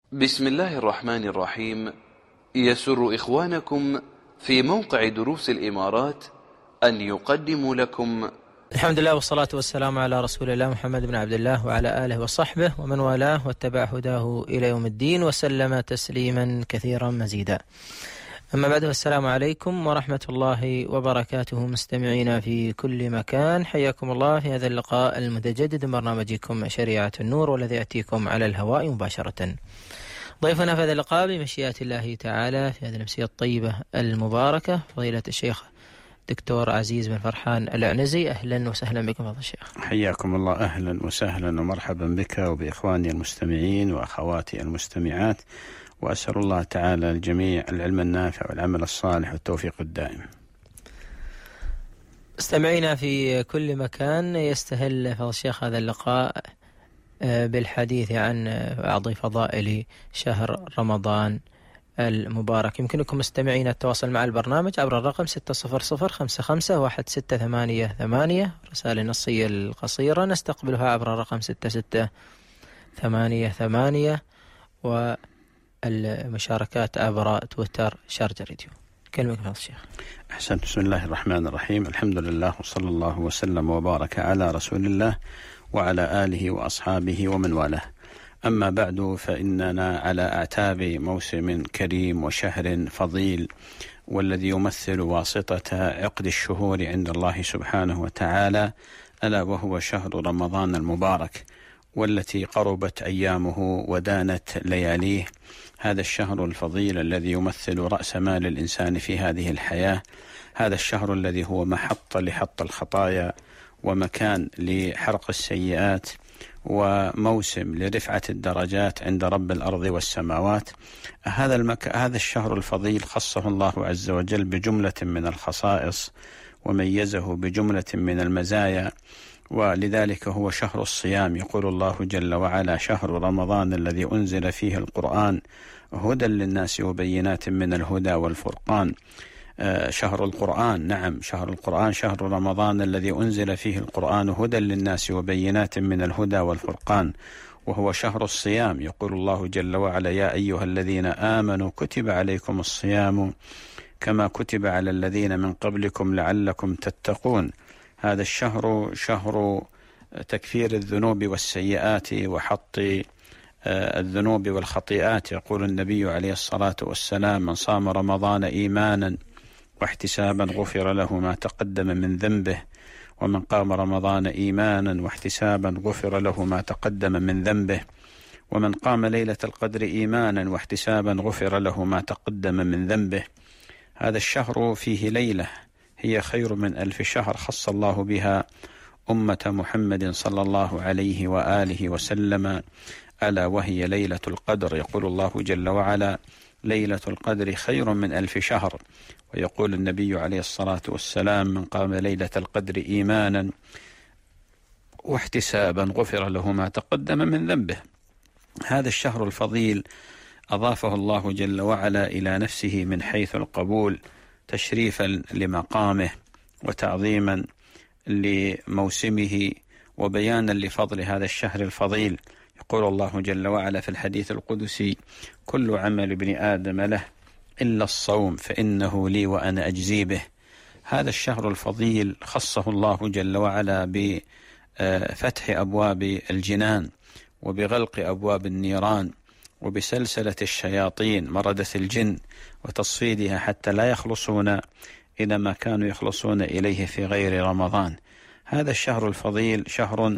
بسم الله الرحمن الرحيم. يسر إخوانكم في موقع دروس الإمارات أن يقدموا لكم الحمد لله والصلاة والسلام على رسول الله محمد بن عبد الله وعلى آله وصحبه ومن والاه واتبع هداه إلى يوم الدين وسلم تسليما كثيرا مزيدا. أما بعد، السلام عليكم ورحمة الله وبركاته. مستمعينا في كل مكان، حياكم الله في هذا اللقاء المتجدد من برنامجكم شريعة النور، والذي يأتيكم على الهواء مباشرة. ضيفنا في هذا اللقاء بمشيئة الله تعالى في هذه الأمسية الطيبة المباركة فضيلة الشيخ دكتور عزيز بن فرحان العنزي. أهلا وسهلا بكم فضل الشيخ. حياكم الله، أهلا وسهلا ومرحبا بك وبإخواني المستمعين وأخواتي المستمعات، وأسأل الله تعالى الجميع العلم النافع والعمل الصالح والتوفيق الدائم. مستمعينا في كل مكان، يستهل فضل الشيخ هذا اللقاء بالحديث عن بعض فضائل شهر رمضان المبارك. يمكنكم مستمعين التواصل مع البرنامج عبر الرقم 600551688، رسالة نصية القصيرة نستقبلها عبر الرقم 6688، والمشاركات عبر تويتر شارجة راديو. كلمة فضل الشيخ. أحسنت. بسم الله الرحمن الرحيم، الحمد لله وصلى الله وسلم وبارك على رسول الله وعلى آله وأصحابه ومن والاه. أما بعد، فإننا على أعتاب موسم كريم وشهر فضيل، والذي يمثل واسطة عقد الشهور عند الله سبحانه وتعالى، ألا وهو شهر رمضان المبارك، والتي قربت أيامه ودانت لياليه. هذا الشهر الفضيل الذي يمثل رأس مال الإنسان في هذه الحياة، هذا الشهر الذي هو محطة لحط الخطايا ومكان لحرق السيئات وموسم لرفعة الدرجات عند رب الأرض والسماوات. هذا الشهر الفضيل خصه الله عز وجل بجملة من الخصائص وميزه بجملة من المزايا، ولذلك هو شهر الصيام. يقول الله جل وعلا: شهر رمضان الذي أنزل فيه القرآن هدى للناس وبينات من الهدى والفرقان. شهر القرآن، نعم شهر القرآن، شهر رمضان الذي أنزل فيه القرآن هدى للناس وبينات من الهدى والفرقان. وهو شهر الصيام. يقول الله جل وعلا: يا أيها الذين آمنوا كتب عليكم الصيام كما كتب على الذين من قبلكم لعلكم تتقون. هذا الشهر شهر تكفير الذنوب والسيئات وحط الذنوب والخطيئات. يقول النبي عليه الصلاة والسلام: من صام رمضان إيمانا واحتسابا غفر له ما تقدم من ذنبه، ومن قام رمضان إيمانا واحتسابا غفر له ما تقدم من ذنبه، ومن قام ليلة القدر إيمانا واحتسابا غفر له ما تقدم من ذنبه. هذا الشهر فيه ليلة هي خير من 1000 شهر خص الله بها أمة محمد صلى الله عليه وآله وسلم، ألا وهي ليلة القدر. يقول الله جل وعلا: ليلة القدر خير من 1000 شهر. ويقول النبي عليه الصلاة والسلام: من قام ليلة القدر إيمانا واحتسابا غفر له ما تقدم من ذنبه. هذا الشهر الفضيل أضافه الله جل وعلا إلى نفسه من حيث القبول، تشريفا لمقامه وتعظيما لموسمه وبيانا لفضل هذا الشهر الفضيل. يقول الله جل وعلا في الحديث القدسي: كل عمل ابن آدم له إلا الصوم فإنه لي وأنا أجزي به. هذا الشهر الفضيل خصه الله جل وعلا بفتح أبواب الجنان وبغلق أبواب النيران وبسلسلة الشياطين مردة الجن وتصفيدها حتى لا يخلصون إلى ما كانوا يخلصون إليه في غير رمضان. هذا الشهر الفضيل شهر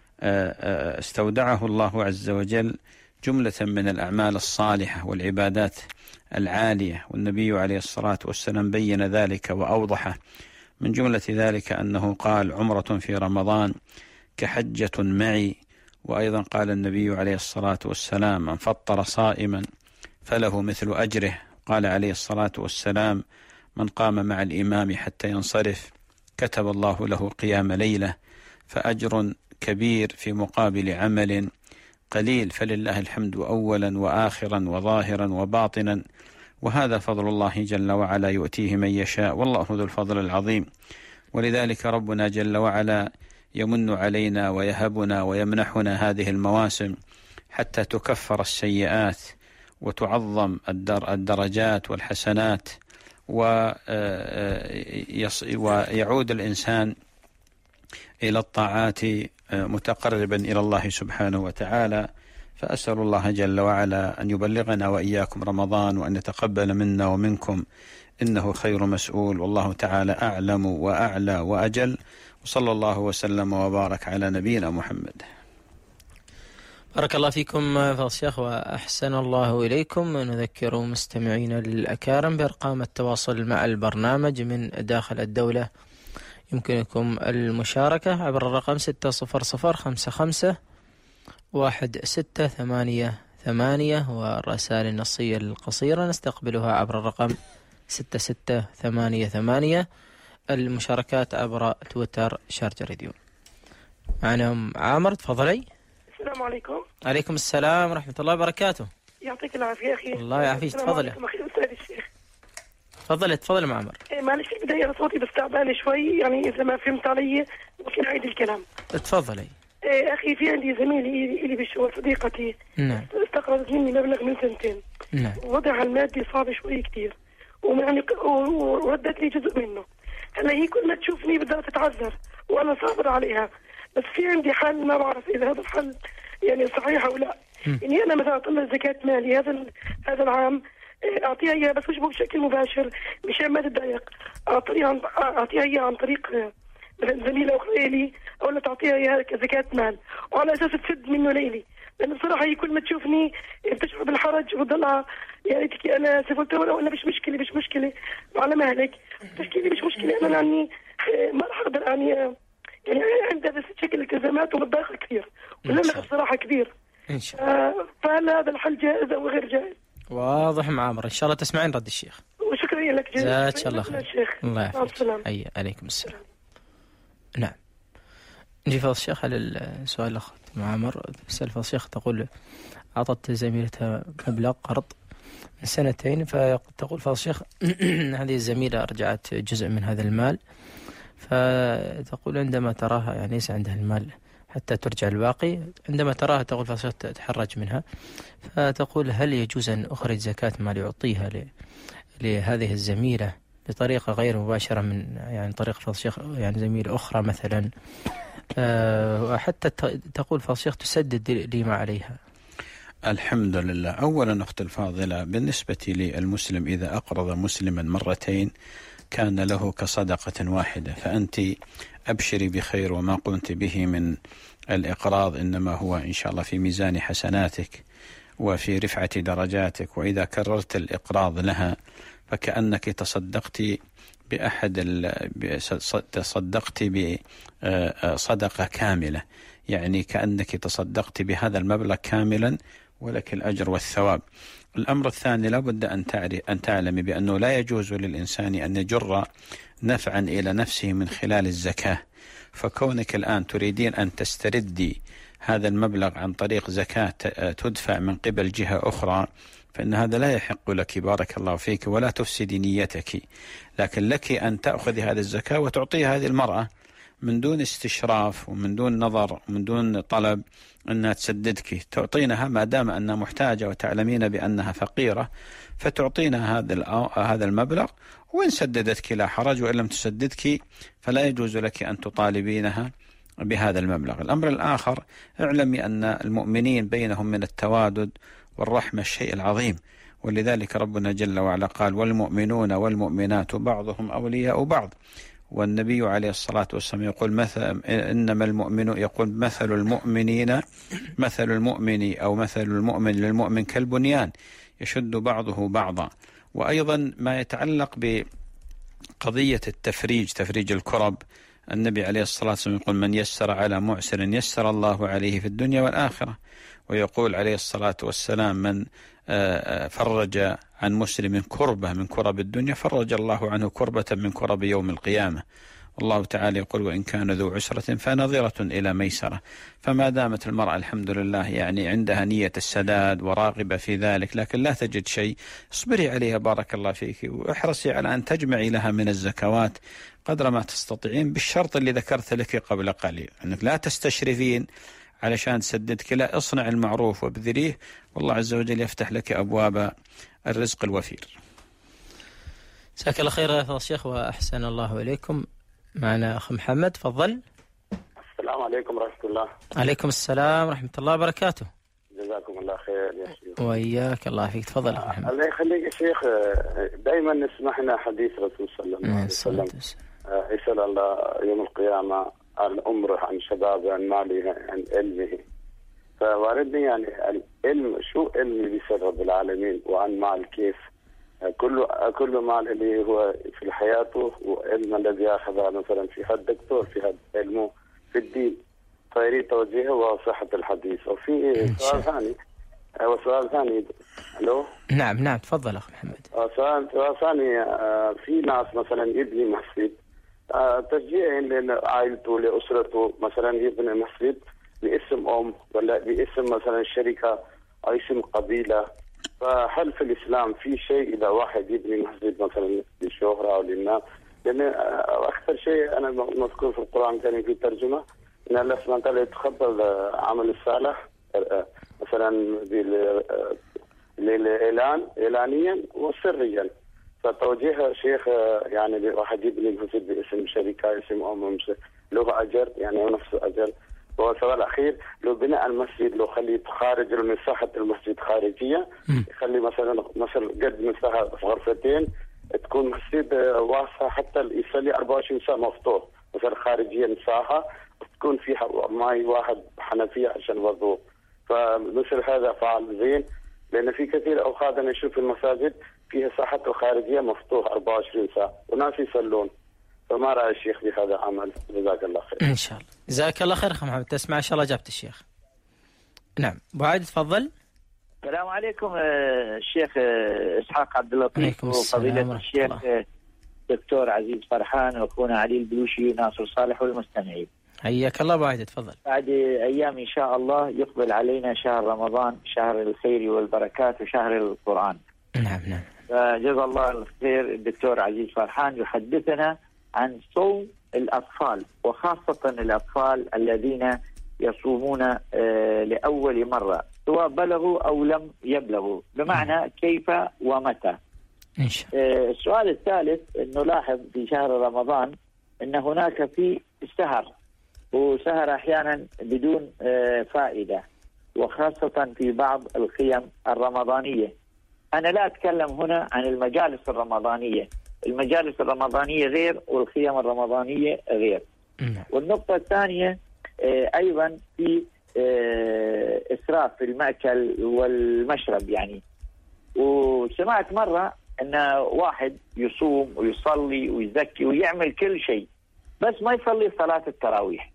استودعه الله عز وجل جملة من الأعمال الصالحة والعبادات العالية، والنبي عليه الصلاة والسلام بين ذلك وأوضحه. من جملة ذلك أنه قال: عمرة في رمضان كحجة معي. وأيضا قال النبي عليه الصلاة والسلام: من فطر صائما فله مثل أجره. قال عليه الصلاة والسلام: من قام مع الإمام حتى ينصرف كتب الله له قيام ليلة. فأجر كبير في مقابل عمل قليل، فلله الحمد أولا وآخرا وظاهرا وباطنا، وهذا فضل الله جل وعلا يؤتيه من يشاء، والله ذو الفضل العظيم. ولذلك ربنا جل وعلا يمن علينا ويهبنا ويمنحنا هذه المواسم حتى تكفر السيئات وتعظم الدرجات والحسنات، ويعود الإنسان إلى الطاعات متقربا إلى الله سبحانه وتعالى. فأسأل الله جل وعلا أن يبلغنا وإياكم رمضان، وأن يتقبل منا ومنكم، إنه خير مسؤول، والله تعالى أعلم وأعلى وأجل. وصلى الله وسلم وبارك على نبينا محمد. بارك الله فيكم فضيلة الشيخ وأحسن الله إليكم. نذكر مستمعين الأكارم بأرقام التواصل مع البرنامج من داخل الدولة. يمكنكم المشاركة عبر الرقم 600551688 والرسائل النصية القصيرة نستقبلها عبر الرقم 6688. المشاركات عبر تويتر شارجة راديو. معنا عامر، تفضلي. السلام عليكم. عليكم السلام ورحمة الله وبركاته. يعطيك العافية أخي. الله يعافيك، تفضلي. تفضلي معمر. معلش في البداية صوتي بس تعبان شوي، يعني إذا ما فهمت علي ممكن أعيد الكلام. تفضلي. أخي في عندي زميلي إلي بالشغل، صديقتي. نعم. استقرضت مني مبلغ من 2. نعم. وضعها المادي صعب شوي كتير، وردت لي جزء منه. هلا هي كل ما تشوفني بدها تتعذر وأنا صابر عليها، بس في عندي حل ما بعرف إذا هذا الحل يعني صحيح أو لا. يعني أنا مثلا أطلع زكاة مالي هذا العام، أعطيها إياها بس مش بشكل مباشر مشان ما تتضايق. أعطيها إياها عن طريق مثلا زميلة أخرى لي، أو لا تعطيها إياها كزكاة مال، وعلى أساس تسد منه ليلي. لأن بصراحة هي كل ما تشوفني بتشعر بالحرج وبتضلها يعني تحكي أنا سفلت ولا مش مشكلة وعلى مهلك تحكي لي مش مشكلة. أنا يعني ما راح أقدر يعني عندها بس شكل التزامات ومتضايقة كثير، والمبلغ بصراحة كبير. إن شاء الله. فهل هذا الحل جائز أو غير جائز؟ واضح معامر، إن شاء الله تسمعين رد الشيخ. وشكرا لك جزيلا. جزاك الله خير. الله يعافيك. عليكم السلام. نعم. نجي فضل الشيخ على السؤال الأخ معامر. تسأل فضل الشيخ، تقول أعطت زميلتها مبلغ قرض من 2 فتقول فضل الشيخ هذه الزميلة رجعت جزء من هذا المال، فتقول عندما تراها يعني ليس عندها المال حتى ترجع الباقي، عندما تراها تقول فضل الشيخ تتحرج منها، فتقول هل يجوز أن أخرج زكاة مال يعطيها لهذه الزميلة بطريقة غير مباشرة من يعني طريق فضل الشيخ يعني زميلة أخرى مثلا، وحتى تقول فضل الشيخ تسدد لي ما عليها؟ الحمد لله. أولا أخت الفاضلة، بالنسبة للمسلم إذا أقرض مسلما مرتين كان له كصدقة واحدة، فأنت أبشري بخير، وما قمت به من الإقراض إنما هو إن شاء الله في ميزان حسناتك وفي رفعة درجاتك. وإذا كررت الإقراض لها فكأنك تصدقت بصدقة كاملة، يعني كأنك تصدقت بهذا المبلغ كاملا ولك الأجر والثواب. الأمر الثاني، لابد أن تعلمي بأنه لا يجوز للإنسان أن يجر نفعا إلى نفسه من خلال الزكاة. فكونك الآن تريدين أن تستردي هذا المبلغ عن طريق زكاة تدفع من قبل جهة أخرى، فإن هذا لا يحق لك بارك الله فيك، ولا تفسد نيتك. لكن لك أن تأخذ هذه الزكاة وتعطيها هذه المرأة من دون استشراف ومن دون نظر ومن دون طلب أنها تسددك، تعطينها ما دام أنها محتاجة وتعلمين بأنها فقيرة، فتعطينها هذا المبلغ، وإن سددتك لا حرج، وإن لم تسددك فلا يجوز لك أن تطالبينها بهذا المبلغ. الأمر الآخر، اعلمي أن المؤمنين بينهم من التوادد والرحمة الشيء العظيم، ولذلك ربنا جل وعلا قال والمؤمنون والمؤمنات بعضهم أولياء بعض. والنبي عليه الصلاة والسلام يقول إنما المؤمن، يقول مثل المؤمنين مثل المؤمن أو مثل المؤمن للمؤمن كالبنيان يشد بعضه بعضا. وأيضا ما يتعلق بقضية تفريج الكرب، النبي عليه الصلاة والسلام يقول من يسر على معسر يسر الله عليه في الدنيا والآخرة. ويقول عليه الصلاة والسلام من فرج عن مسلم كربة من كرب الدنيا فرج الله عنه كربة من كرب يوم القيامة. والله تعالى يقول وإن كان ذو عسرة فنظرة إلى ميسرة. فما دامت المرأة الحمد لله يعني عندها نية السداد وراغبة في ذلك لكن لا تجد شيء، اصبري عليها بارك الله فيك، واحرصي على أن تجمعي لها من الزكوات قدر ما تستطيعين، بالشرط اللي ذكرت لك قبل قليل، أنك لا تستشرفين علشان تسددك له، اصنع المعروف وابذليه، والله عز وجل يفتح لك أبواب الرزق الوفير. جزاك الله خير يا فضل الشيخ وأحسن الله إليكم. معنا أخ محمد، تفضل. السلام عليكم ورحمة الله. عليكم السلام ورحمة الله وبركاته. جزاكم الله خير يا شيخ. وإياك الله فيك. تفضل أخ محمد. الله يخليك يا شيخ. دائما نسمعنا حديث رسول صلى الله عليه وسلم يسأل الله يوم القيامة عن عمره، عن شبابه، عن ماله، عن علمه. فواردني يعني العلم، شو علم بيسأل رب العالمين، وعن مال كيف كل مال اللي هو في حياته، وعلم الذي أخذه مثلا في هذا الدكتور في هذا علمه في الدين، فيريد توجيهه وصحة الحديث. وفي سؤال ثاني. ألو. نعم تفضل أخ محمد. سؤال ثاني. في ناس مثلا يبني مسجد تشجيع لعائلته لأسرته، مثلا يبني مسجد باسم ولا باسم مثلا شركة أو اسم قبيلة. فهل في الإسلام في شيء إذا واحد يبني مسجد مثلا للشهرة أو للناس؟ لأن أكثر شيء أنا مذكور في القرآن الكريم في ترجمة إن الله سبحانه وتعالى يتقبل عمل الصالح مثلا إعلانيا وسريا. فتوجيه شيخ يعني واحد يبني مسجد باسم شركة، اسم له أجر، يعني نفس أجر. والسؤال الأخير، لو بناء المسجد لو خلي خارج مساحة المسجد خارجية، يخلي مثلا قد مساحة غرفتين، تكون مسجد واسعة حتى يصلي 24 ساعة مفتوح، مثلا خارجيا مساحة تكون فيها ماء واحد حنفية عشان وضوء. فمثل هذا فعل زين، لأن في كثير أوقات أنا أشوف المساجد فيها ساحة الخارجية مفتوح 24 ساعة وناس يصلون. فما رأي الشيخ بهذا العمل؟ جزاك الله خير. إن شاء الله. جزاك الله خير أخ محمد. تسمع إن شاء الله إجابة الشيخ. نعم أبو عايد تفضل. السلام عليكم الشيخ إسحاق عبد اللطيف وفضيلة الشيخ دكتور عزيز فرحان وأخونا علي البلوشي ناصر صالح والمستمعين. حياك الله أبو عايد تفضل. بعد أيام إن شاء الله يقبل علينا شهر رمضان، شهر الخير والبركات وشهر القرآن. نعم. فجزا الله الخير الدكتور عزيز فرحان يحدثنا عن صوم الأطفال، وخاصة الأطفال الذين يصومون لأول مرة سواء بلغوا أو لم يبلغوا، بمعنى كيف ومتى. إن شاء الله. السؤال الثالث، نلاحظ في شهر رمضان أن هناك في سهر، وسهر أحيانا بدون فائدة، وخاصة في بعض القيم الرمضانية. أنا لا أتكلم هنا عن المجالس الرمضانية، المجالس الرمضانية غير والقيم الرمضانية غير. والنقطة الثانية أيضا في إسراف في المأكل والمشرب يعني. وسمعت مرة أن واحد يصوم ويصلي ويزكي ويعمل كل شيء بس ما يصلي صلاة التراويح،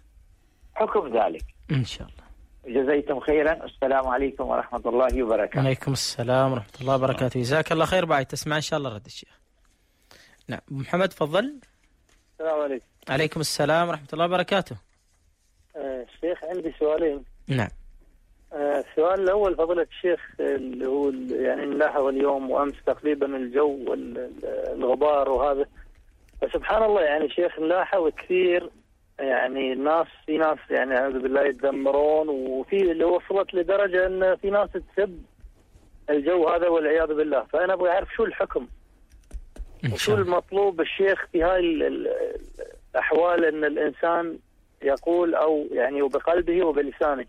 حكم ذلك؟ إن شاء الله. جزيتم خيرا. السلام عليكم ورحمة الله وبركاته. وعليكم السلام ورحمة الله وبركاته. جزاك الله خير. بعد تسمع إن شاء الله رد الشيخ. نعم محمد تفضل. السلام عليكم. عليكم السلام ورحمة الله وبركاته. الشيخ عندي سؤالين. نعم. السؤال الأول فضيلة الشيخ اللي هو يعني نلاحظ اليوم وأمس تقريبا الجو والغبار وهذا، فسبحان الله يعني شيخ نلاحظ كثير يعني في ناس يعني أعوذ بالله يتذمرون، وفي اللي وصلت لدرجة أن في ناس تسب الجو هذا والعياذ بالله. فأنا أبغى أعرف شو الحكم وشو المطلوب الشيخ في هاي الأحوال، أن الإنسان يقول أو يعني وبقلبه وبلسانه.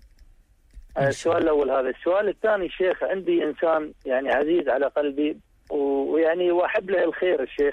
السؤال الأول هذا. السؤال الثاني شيخ، عندي إنسان يعني عزيز على قلبي ويعني وأحب له الخير الشيخ،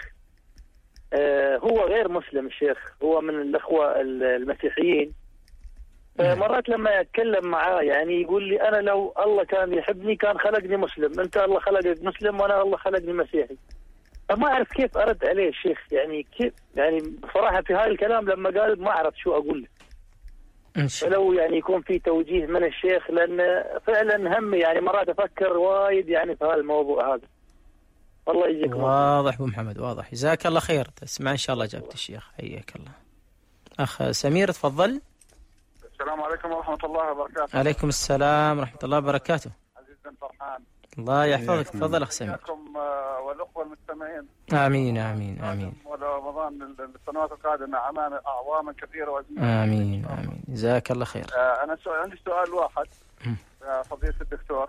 هو غير مسلم الشيخ، هو من الأخوة المسيحيين. مرات لما أتكلم معاه يعني يقول لي أنا لو الله كان يحبني كان خلقني مسلم، أنت الله خلقك مسلم وأنا الله خلقني مسيحي. فما أعرف كيف أرد عليه الشيخ، يعني كيف يعني بصراحة في هاي الكلام لما قال ما أعرف شو أقول له. فلو يعني يكون في توجيه من الشيخ، لأن فعلا هم يعني مرات أفكر وايد يعني في هذا الموضوع هذا. الله يجزيكم. واضح أبو محمد واضح. جزاك الله خير. تسمع إن شاء الله إجابة الشيخ. حياك الله. أخ سمير تفضل. السلام عليكم ورحمة الله وبركاته. عليكم السلام ورحمة الله وبركاته. عزيز جدا فرحان. الله يحفظك. تفضل أخ سمير. إياكم والأخوة المستمعين. آمين آمين آمين. ورمضان السنوات القادمة أعواما كثيرة وأزمنة. آمين آمين. جزاك الله خير. أنا عندي سؤال واحد فضيلة الدكتور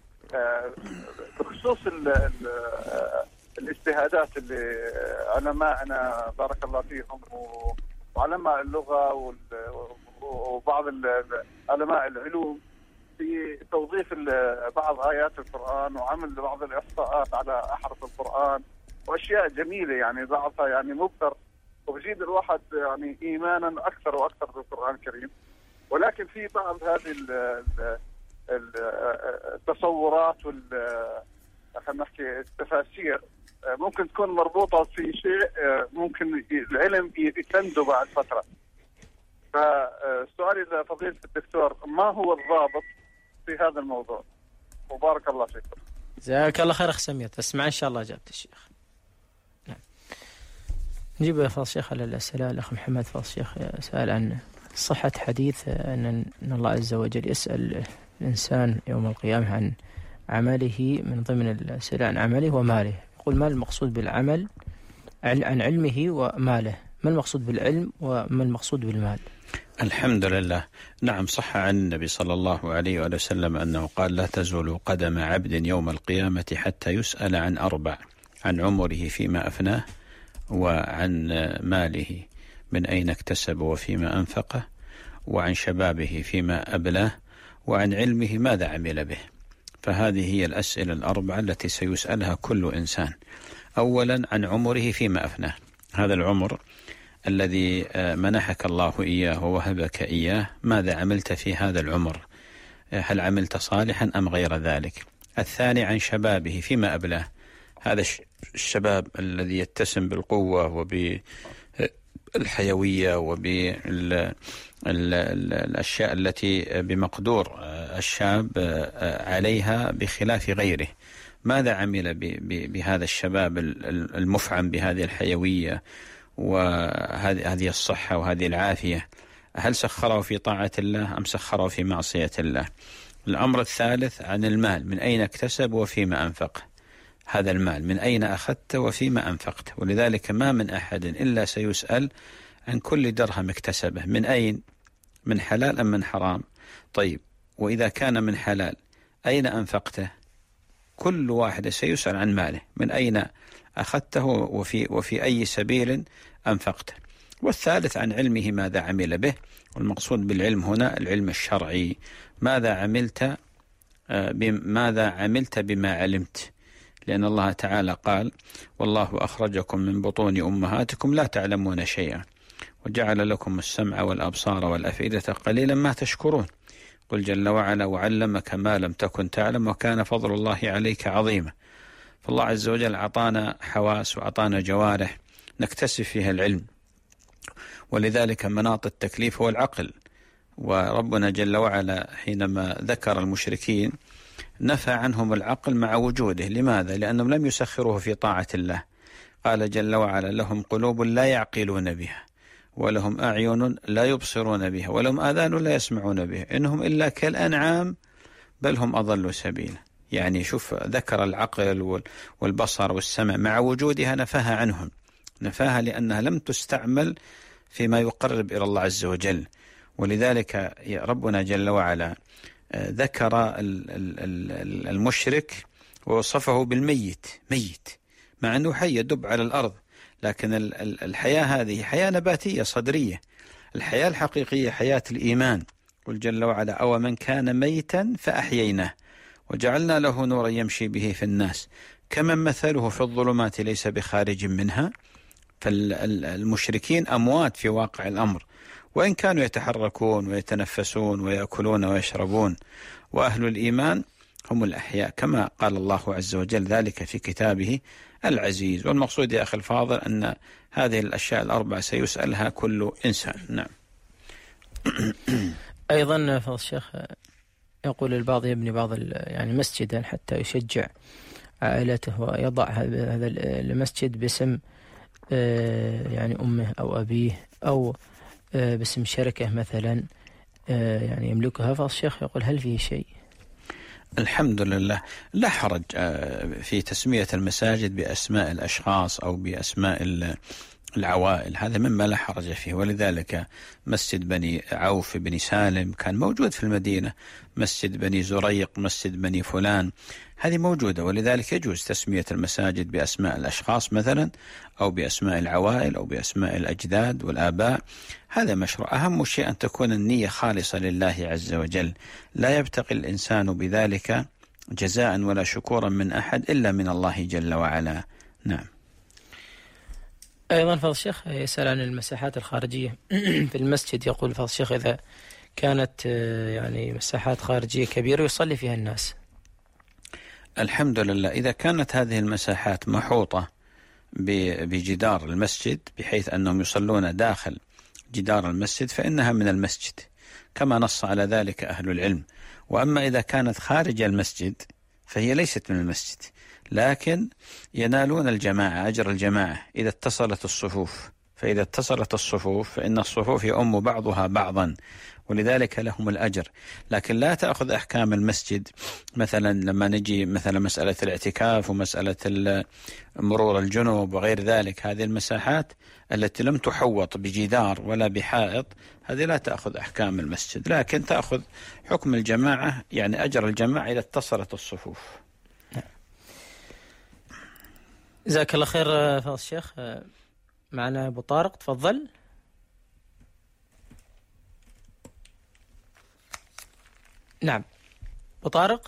بخصوص الاجتهادات اللي علماءنا بارك الله فيهم وعلماء اللغة وبعض علماء العلوم في توظيف بعض آيات القرآن وعمل بعض الإحصاءات على أحرف القرآن وأشياء جميلة يعني بعضها يعني مبتر وبزيد الواحد يعني إيمانا أكثر وأكثر بالقرآن الكريم. ولكن في بعض هذه التصورات خلينا نحكي التفاسير ممكن تكون مربوطة في شيء ممكن العلم يتندو بعد فترة. فسؤالي لفضيلة الدكتور ما هو الضابط في هذا الموضوع؟ وبارك الله فيكم. جزاك الله خير أخ سمير. تسمع إن شاء الله إجابة الشيخ. نعم. نجيب يا فضل الشيخ على الأسئلة. الأخ محمد فضل الشيخ سأل عن صحة حديث أن الله عز وجل يسأل الإنسان يوم القيامة عن عمله من ضمن الأسئلة عن عمله وماله. يقول ما المقصود بالعمل عن علمه وماله؟ ما المقصود بالعلم وما المقصود بالمال؟ الحمد لله. نعم صح عن النبي صلى الله عليه وسلم أنه قال لا تزول قدم عبد يوم القيامة حتى يسأل عن 4: عن عمره فيما أفناه، وعن ماله من أين اكتسب وفيما أنفقه، وعن شبابه فيما أبلاه، وعن علمه ماذا عمل به. فهذه هي الأسئلة 4 التي سيسألها كل إنسان. أولا عن عمره فيما أفناه، هذا العمر الذي منحك الله إياه ووهبك إياه، ماذا عملت في هذا العمر؟ هل عملت صالحا أم غير ذلك؟ الثاني عن شبابه فيما أبلاه، هذا الشباب الذي يتسم بالقوة وبالحيوية وبالأشياء التي بمقدور الشاب عليها بخلاف غيره، ماذا عمل بهذا الشباب المفعم بهذه الحيوية وهذه الصحة وهذه العافية؟ هل سخره في طاعة الله أم سخره في معصية الله؟ الأمر الثالث عن المال، من أين اكتسب وفيما أنفق. هذا المال من أين أخذت وفيما أنفقت، ولذلك ما من أحد إلا سيسأل عن كل درهم اكتسبه، من أين؟ من حلال أم من حرام؟ طيب وإذا كان من حلال أين أنفقته؟ كل واحد سيسأل عن ماله، من أين أخذته وفي أي سبيل أنفقته. والثالث عن علمه ماذا عمل به، والمقصود بالعلم هنا العلم الشرعي، ماذا عملت بما علمت، لأن الله تعالى قال والله أخرجكم من بطون أمهاتكم لا تعلمون شيئا وجعل لكم السمع والأبصار والأفئدة قليلا ما تشكرون. قل جل وعلا وعلمك ما لم تكن تعلم وكان فضل الله عليك عظيما. فالله عز وجل أعطانا حواس وأعطانا جوارح نكتسب فيها العلم، ولذلك مناط التكليف هو العقل. وربنا جل وعلا حينما ذكر المشركين نفى عنهم العقل مع وجوده. لماذا؟ لأنهم لم يسخروه في طاعة الله. قال جل وعلا لهم قلوب لا يعقلون بها ولهم أعين لا يبصرون بها ولهم آذان لا يسمعون بها إنهم إلا كالأنعام بل هم أضلوا سبيلا. يعني شوف، ذكر العقل والبصر والسمع مع وجودها نفاها عنهم، نفاها لأنها لم تستعمل فيما يقرب إلى الله عز وجل. ولذلك ربنا جل وعلا ذكر المشرك ووصفه بالميت، ميت مع أنه حي يدب على الأرض، لكن الحياة هذه حياة نباتية صدرية. الحياة الحقيقية حياة الإيمان. قل جل وعلا أو من كان ميتا فأحييناه وجعلنا له نورا يمشي به في الناس كمن مثله في الظلمات ليس بخارج منها. فالمشركين أموات في واقع الأمر، وإن كانوا يتحركون ويتنفسون ويأكلون ويشربون، وأهل الإيمان هم الأحياء كما قال الله عز وجل ذلك في كتابه العزيز. والمقصود يا أخي الفاضل أن هذه الأشياء 4 سيسألها كل إنسان. نعم. أيضا فضل الشيخ يقول البعض يبني يعني مسجدا حتى يشجع عائلته ويضع هذا المسجد باسم يعني أمه أو أبيه أو باسم شركة مثلا يعني يملكها. فالشيخ يقول هل فيه شيء؟ الحمد لله، لا حرج في تسمية المساجد بأسماء الأشخاص أو بأسماء العوائل، هذا مما لا حرج فيه. ولذلك مسجد بني عوف بن سالم كان موجود في المدينة، مسجد بني زريق، مسجد بني فلان، هذه موجودة. ولذلك يجوز تسمية المساجد بأسماء الأشخاص مثلا، أو بأسماء العوائل، أو بأسماء الأجداد والآباء، هذا مشروع. أهم شيء أن تكون النية خالصة لله عز وجل، لا يبتغي الإنسان بذلك جزاء ولا شكورا من أحد إلا من الله جل وعلا. نعم. أيضا فضل الشيخ يسأل عن المساحات الخارجية في المسجد، يقول فضل الشيخ إذا كانت يعني مساحات خارجية كبيرة يصلي فيها الناس. الحمد لله، إذا كانت هذه المساحات محوطة بجدار المسجد بحيث أنهم يصلون داخل جدار المسجد فإنها من المسجد كما نص على ذلك أهل العلم. وأما إذا كانت خارج المسجد فهي ليست من المسجد، لكن ينالون الجماعة، أجر الجماعة إذا اتصلت الصفوف. فإذا اتصلت الصفوف فإن الصفوف يؤم بعضها بعضا، ولذلك لهم الأجر. لكن لا تأخذ أحكام المسجد مثلا لما نجي مثلا مسألة الاعتكاف ومسألة مرور الجنوب وغير ذلك، هذه المساحات التي لم تحوط بجدار ولا بحائط هذه لا تأخذ أحكام المسجد، لكن تأخذ حكم الجماعة، يعني أجر الجماعة إذا اتصلت الصفوف. جزاك الله خير فضل الشيخ. معنا أبو طارق، تفضل. نعم أبو طارق،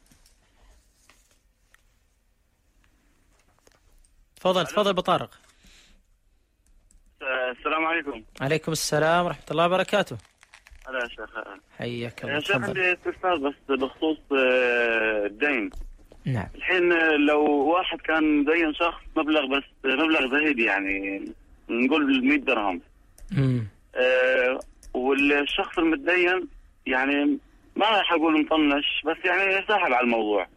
تفضل أبو طارق. السلام عليكم. عليكم السلام ورحمة الله وبركاته. هلا يا شيخ. حياك الله. يا شيخ عندي استفسار بس بخصوص الدين. نعم. الحين لو واحد كان دين شخص مبلغ، بس مبلغ زهيد، يعني نقول 100 درهم. والشخص المتدين يعني ما راح اقول مطنش، بس يعني ساحب على الموضوع،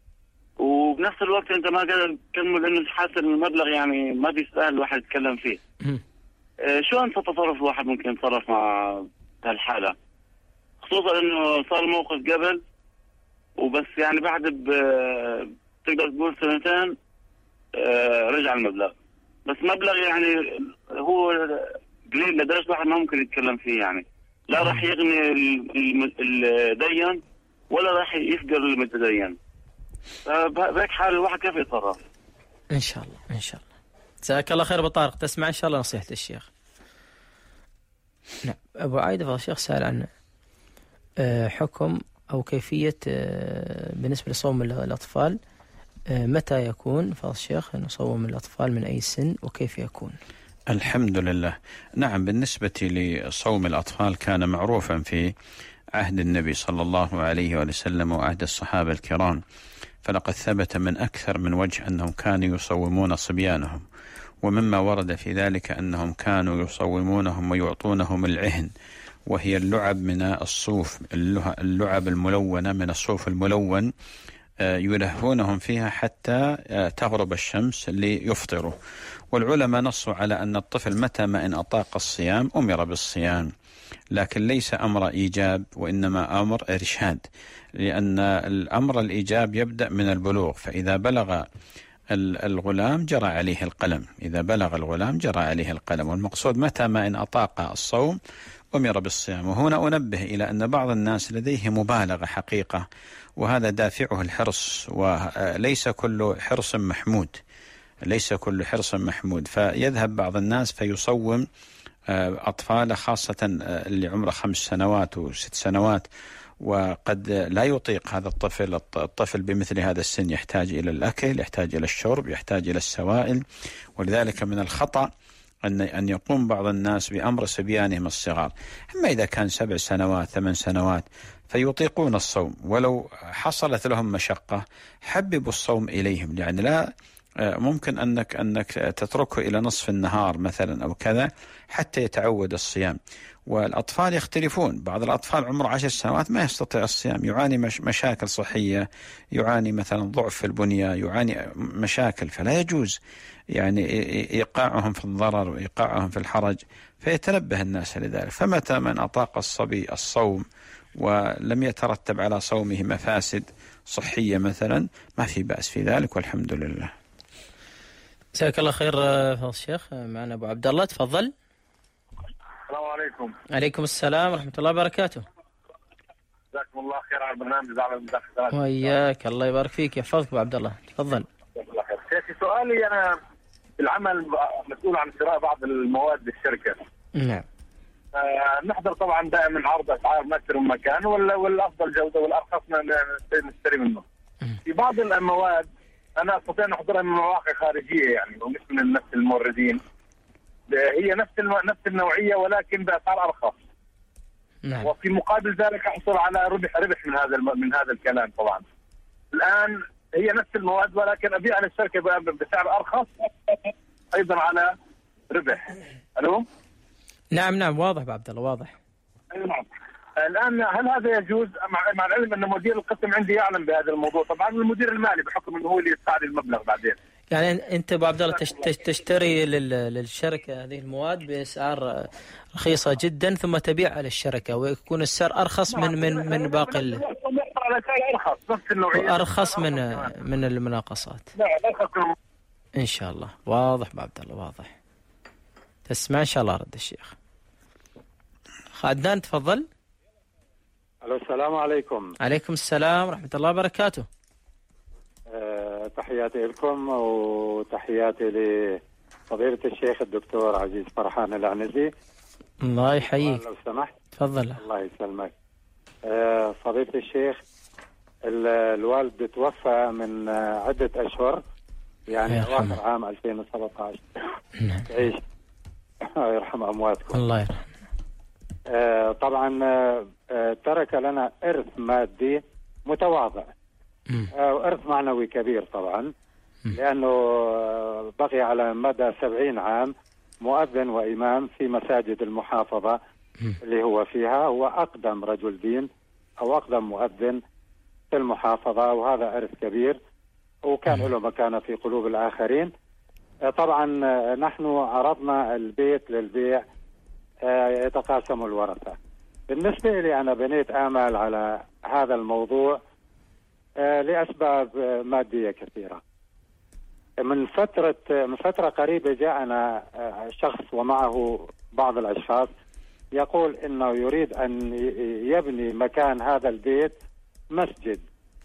وبنفس الوقت انت ما قادر تكمل انه حاسس المبلغ يعني ما بيستاهل الواحد يتكلم فيه. شو انت تصرف الواحد ممكن يتصرف مع هالحالة، خصوصا انه صار موقف قبل وبس يعني بعد تقدر تقول 2 رجع المبلغ، بس مبلغ يعني هو قليل لدرجة الواحد ما ممكن يتكلم فيه، يعني لا راح يغني الدين ولا راح يفقر المتدين. بهيك حال الواحد كيف يتصرف؟ إن شاء الله إن شاء الله. جزاك الله خير أبو طارق، تسمع إن شاء الله نصيحة الشيخ. نعم. أبو عايدة فضل الشيخ سأل عن حكم أو كيفية بالنسبة لصوم الأطفال، متى يكون فضل الشيخ نصوم الأطفال، من أي سن وكيف يكون؟ الحمد لله. نعم، بالنسبة لصوم الأطفال كان معروفا في عهد النبي صلى الله عليه وسلم وعهد الصحابة الكرام، فلقد ثبت من أكثر من وجه أنهم كانوا يصومون صبيانهم، ومما ورد في ذلك أنهم كانوا يصومونهم ويعطونهم العهن، وهي اللعب من الصوف، اللعب الملونة من الصوف الملون، يلهونهم فيها حتى تغرب الشمس ليفطروا. والعلماء نصوا على أن الطفل متى ما إن أطاق الصيام أمر بالصيام، لكن ليس أمر إيجاب وإنما أمر إرشاد، لأن الأمر الإيجاب يبدأ من البلوغ، فإذا بلغ الغلام جرى عليه القلم، إذا بلغ الغلام جرى عليه القلم، والمقصود متى ما إن أطاق الصوم أمر بالصيام. وهنا أنبه إلى أن بعض الناس لديه مبالغة حقيقة، وهذا دافعه الحرص، وليس كل حرص محمود، ليس كل حرص محمود، فيذهب بعض الناس فيصوم أطفال خاصة اللي عمره 5 سنوات و6 سنوات، وقد لا يطيق هذا الطفل بمثل هذا السن، يحتاج إلى الأكل، يحتاج إلى الشرب، يحتاج إلى السوائل. ولذلك من الخطأ أن يقوم بعض الناس بأمر صبيانهم الصغار. أما إذا كان 7 سنوات 8 سنوات فيطيقون الصوم، ولو حصلت لهم مشقة حببوا الصوم إليهم، يعني لا ممكن أنك تتركه إلى نصف النهار مثلا أو كذا حتى يتعود الصيام. والأطفال يختلفون، بعض الأطفال عمره 10 سنوات ما يستطيع الصيام، يعاني مشاكل صحية، يعاني مثلا ضعف في البنية، يعاني مشاكل، فلا يجوز يعني إيقاعهم في الضرر وإيقاعهم في الحرج، فيتنبه الناس لذلك. فمتى من أطاق الصبي الصوم ولم يترتب على صومه مفاسد صحية مثلا ما في بأس في ذلك والحمد لله. جزاك الله خير فضل الشيخ. معنا أبو عبد الله، تفضل. السلام عليكم. عليكم السلام ورحمة الله وبركاته. جزاكم الله خير على البرنامج على المداخلات. وإياك، الله يبارك فيك، يحفظك أبو عبد الله، تفضل. جزاك الله خير. شيخي سؤالي أنا بالعمل مسؤول عن شراء بعض المواد بالشركة. نعم. نحضر طبعا دائما عرض أسعار من أكثر من مكان والأفضل جودة والأرخص نشتري منه. في بعض المواد أنا أستطيع أن أحضرها من مواقع خارجية يعني ومش من نفس الموردين. هي نفس النوعية ولكن بأسعار أرخص. نعم. وفي مقابل ذلك أحصل على ربح من هذا الكلام طبعا. الآن هي نفس المواد ولكن أبيع للشركة بسعر أرخص أيضا على ربح. ألو؟ نعم واضح أبو عبد الله، واضح. نعم. الآن هل هذا يجوز مع العلم أن مدير القسم عندي يعلم بهذا الموضوع؟ طبعا المدير المالي بحكم أنه هو اللي يدفع لي المبلغ بعدين. يعني أنت أبو عبد الله تشتري للشركة هذه المواد بأسعار رخيصة جدا ثم تبيعها للشركة ويكون السعر أرخص من باقي أرخص من المناقصات. إن شاء الله. واضح أبو عبد الله، واضح. تسمع إن شاء الله رد الشيخ. عدنان تفضل. الو السلام عليكم. عليكم السلام ورحمة الله وبركاته. تحياتي لكم وتحياتي لفضيلة الشيخ الدكتور عزيز فرحان العنزي. الله يحييك. لو سمحت. تفضل. الله يسلمك. فضيلة الشيخ الوالد توفى من عدة أشهر يعني أواخر عام 2017. تعيش يرحم أمواتكم. الله يرحم. طبعا ترك لنا إرث مادي متواضع وإرث معنوي كبير طبعا لأنه بقي على مدى 70 عام مؤذن وإمام في مساجد المحافظة اللي هو فيها. هو أقدم رجل دين أو أقدم مؤذن في المحافظة وهذا إرث كبير وكان له مكانة في قلوب الآخرين. طبعا نحن عرضنا البيت للبيع يتقاسم الورثة. بالنسبة لي أنا بنيت آمال على هذا الموضوع لأسباب مادية كثيرة. من فترة قريبة جاءنا شخص ومعه بعض الأشخاص يقول إنه يريد أن يبني مكان هذا البيت مسجد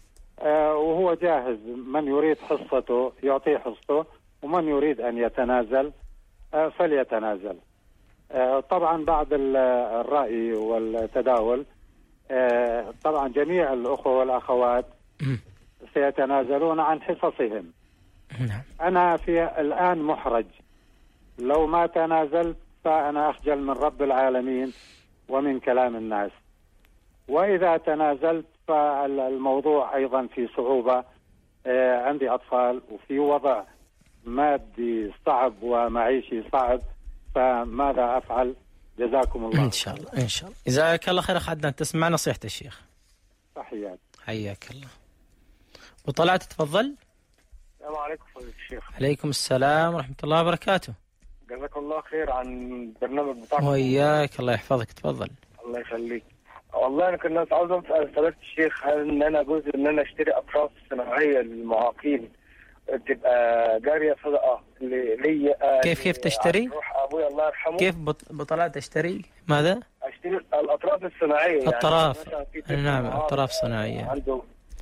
وهو جاهز، من يريد حصته يعطيه حصته ومن يريد أن يتنازل فليتنازل. طبعا بعد الرأي والتداول طبعا جميع الأخوة والأخوات سيتنازلون عن حصصهم. أنا الآن محرج، لو ما تنازلت فأنا أخجل من رب العالمين ومن كلام الناس، وإذا تنازلت فالموضوع أيضا في صعوبة. عندي أطفال وفي وضع مادي صعب ومعيشي صعب، فماذا أفعل؟ جزاكم الله. إن شاء الله إن شاء الله. جزاك الله خير. أخذنا تسمع نصيحة الشيخ. تحيات. حياك الله. وطلعت تفضل. السلام عليكم فضيلة الشيخ. عليكم السلام ورحمة الله وبركاته. جزاك الله خير عن البرنامج بتاعكم. وإياك، الله يحفظك، تفضل. الله يخليك. والله أنا كنت عاوز أسأل فضيلة الشيخ هل إن أنا جزء إن أنا أشتري أطراف صناعية للمعاقين تبقى جارية صدقة لي كيف تشتري؟ روح أبوي الله يرحمه. كيف بطلعت تشتري؟ ماذا؟ أشتري الأطراف الصناعية. الطراف. يعني نعم الأطراف الصناعية. عنده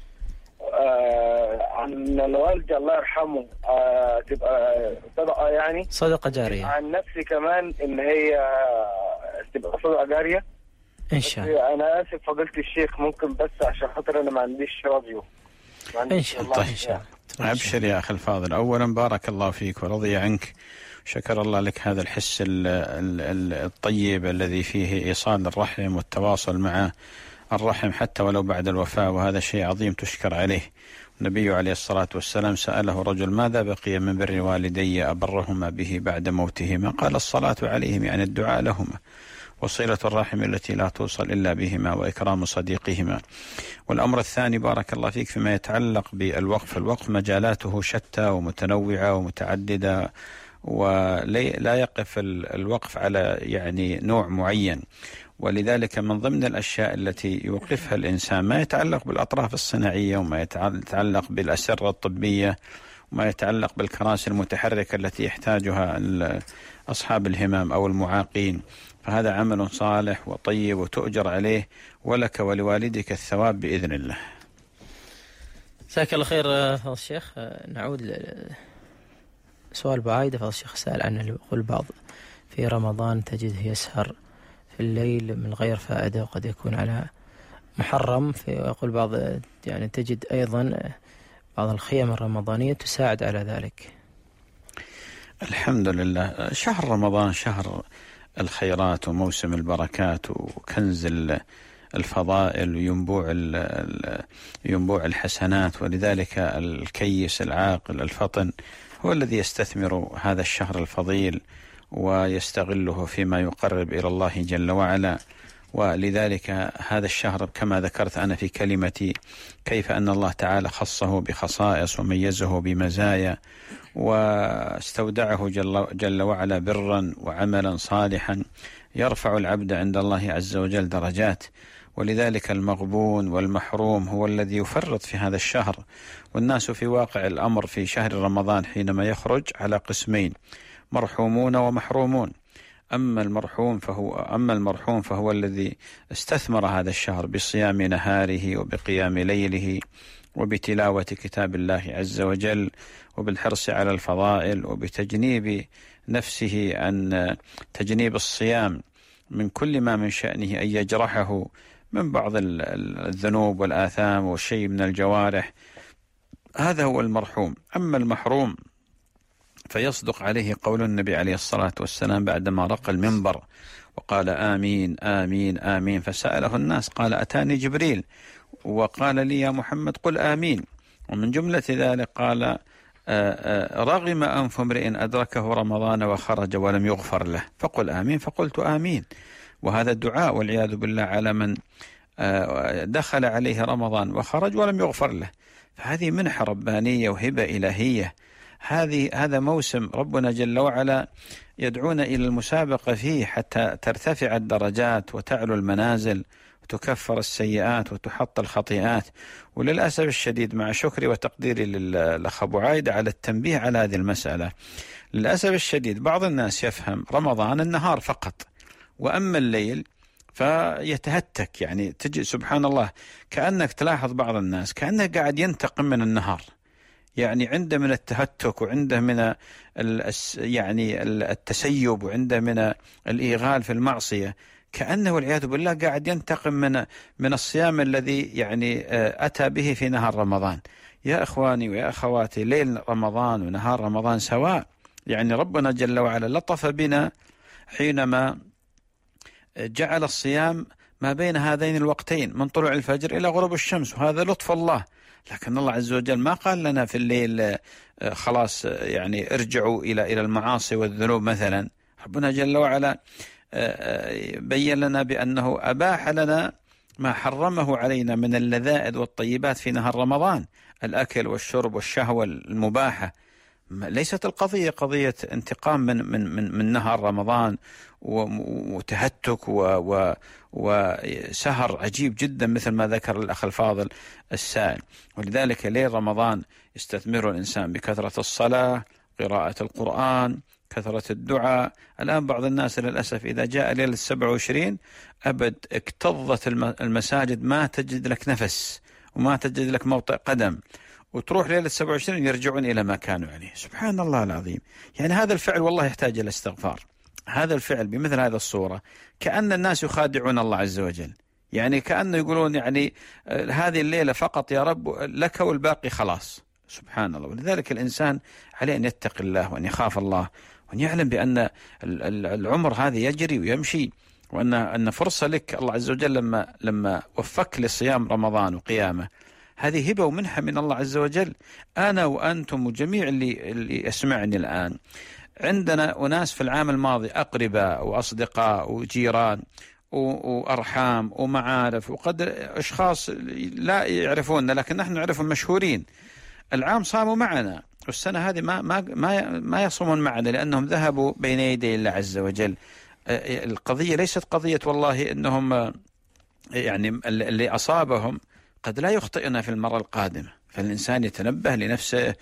عن الوالد الله يرحمه تبقى صدقة يعني صدقة جارية. عن نفسي كمان إن هي تبقى صدقة جارية إن شاء الله. أنا آسف فضيلة الشيخ ممكن بس عشان خاطر أنا ما عنديش راديو. إن شاء الله. إن شاء الله. أبشر يا أخي الفاضل. أولا بارك الله فيك ورضي عنك، شكر الله لك هذا الحس الطيب الذي فيه إيصال الرحم والتواصل مع الرحم حتى ولو بعد الوفاة، وهذا شيء عظيم تشكر عليه. النبي عليه الصلاة والسلام سأله رجل ماذا بقي من بر والدي أبرهما به بعد موتهما؟ قال الصلاة عليهم يعني الدعاء لهما، وصلة الرحم التي لا توصل إلا بهما، وإكرام صديقهما. والأمر الثاني بارك الله فيك فيما يتعلق بالوقف. الوقف مجالاته شتى ومتنوعة ومتعددة، ولا يقف الوقف على يعني نوع معين، ولذلك من ضمن الأشياء التي يوقفها الإنسان ما يتعلق بالأطراف الصناعية، وما يتعلق بالأسرة الطبية، وما يتعلق بالكراسي المتحركة التي يحتاجها أصحاب الهمم أو المعاقين. فهذا عمل صالح وطيب وتؤجر عليه، ولك ولوالدك الثواب بإذن الله. جزاك الله خير فضل الشيخ. نعود لسؤال بعايدة. فضل الشيخ سأل عنه، يقول البعض في رمضان تجده يسهر في الليل من غير فائدة وقد يكون على محرم، ويقول بعض يعني تجد أيضا بعض الخيام الرمضانية تساعد على ذلك. الحمد لله، شهر رمضان شهر الخيرات وموسم البركات وكنز الفضائل وينبوع الحسنات، ولذلك الكيس العاقل الفطن هو الذي يستثمر هذا الشهر الفضيل ويستغله فيما يقرب إلى الله جل وعلا. ولذلك هذا الشهر كما ذكرت أنا في كلمتي كيف أن الله تعالى خصه بخصائص وميزه بمزايا، واستودعه جل وعلا برا وعملا صالحا يرفع العبد عند الله عز وجل درجات. ولذلك المغبون والمحروم هو الذي يفرط في هذا الشهر. والناس في واقع الأمر في شهر رمضان حينما يخرج على قسمين: مرحومون ومحرومون. أما المرحوم فهو الذي استثمر هذا الشهر بصيام نهاره وبقيام ليله وبتلاوة كتاب الله عز وجل وبالحرص على الفضائل وبتجنيب نفسه عن تجنيب الصيام من كل ما من شأنه أن يجرحه من بعض الذنوب والآثام والشيء من الجوارح. هذا هو المرحوم. أما المحروم فيصدق عليه قول النبي عليه الصلاة والسلام بعدما رقى المنبر وقال آمين آمين آمين، فسأله الناس قال أتاني جبريل وقال لي يا محمد قل آمين. ومن جملة ذلك قال رغم أنف امرئ أدركه رمضان وخرج ولم يغفر له فقل آمين، فقلت آمين. وهذا الدعاء والعياذ بالله على من دخل عليه رمضان وخرج ولم يغفر له. فهذه منحة ربانية وهبة إلهية. هذا موسم ربنا جل وعلا يدعونا إلى المسابقة فيه حتى ترتفع الدرجات وتعلو المنازل وتكفر السيئات وتحط الخطيئات. وللأسف الشديد مع شكري وتقديري للأخ أبو عايدة على التنبيه على هذه المسألة، للأسف الشديد بعض الناس يفهم رمضان النهار فقط، وأما الليل فيتهتك. يعني تجي سبحان الله كأنك تلاحظ بعض الناس كأنه قاعد ينتقم من النهار، يعني عنده من التهتك وعنده من يعني التسيب وعنده من الإيغال في المعصية، كأنه والعياذ بالله قاعد ينتقم من الصيام الذي يعني أتى به في نهار رمضان. يا إخواني ويا أخواتي، ليل رمضان ونهار رمضان سواء. يعني ربنا جل وعلا لطف بنا حينما جعل الصيام ما بين هذين الوقتين من طلوع الفجر إلى غروب الشمس، وهذا لطف الله. لكن الله عز وجل ما قال لنا في الليل خلاص يعني ارجعوا إلى المعاصي والذنوب مثلا. ربنا جل وعلا بين لنا بأنه أباح لنا ما حرمه علينا من اللذائذ والطيبات في نهار رمضان، الأكل والشرب والشهوة المباحة. ليست القضية قضية انتقام من نهار رمضان وتهتك وسهر عجيب جدا مثل ما ذكر الأخ الفاضل السائل. ولذلك ليل رمضان يستثمر الإنسان بكثرة الصلاة، قراءة القرآن، كثرة الدعاء. الآن بعض الناس للأسف إذا جاء ليلة 27 أبد اكتظت المساجد، ما تجد لك نفس وما تجد لك موطئ قدم، وتروح ليلة 27 يرجعون إلى ما كانوا عليه. سبحان الله العظيم. يعني هذا الفعل والله يحتاج إلى استغفار. هذا الفعل بمثل هذا الصورة كأن الناس يخادعون الله عز وجل، يعني كأنه يقولون يعني هذه الليلة فقط يا رب لك والباقي خلاص. سبحان الله. ولذلك الإنسان عليه أن يتقي الله وأن يخاف الله وأن يعلم بأن العمر هذا يجري ويمشي، وأن فرصة لك. الله عز وجل لما وفق لصيام رمضان وقيامه هذه هبة ومنحة من الله عز وجل. أنا وأنتم وجميع اللي يسمعني الآن عندنا أناس في العام الماضي أقرباء وأصدقاء وجيران وأرحام ومعارف وقد أشخاص لا يعرفوننا لكن نحن نعرفهم مشهورين، العام صاموا معنا والسنة هذه ما يصومون معنا لأنهم ذهبوا بين يدي الله عز وجل. القضية ليست قضية والله أنهم يعني اللي أصابهم قد لا يخطئنا في المرة القادمة، فالإنسان يتنبه لنفسه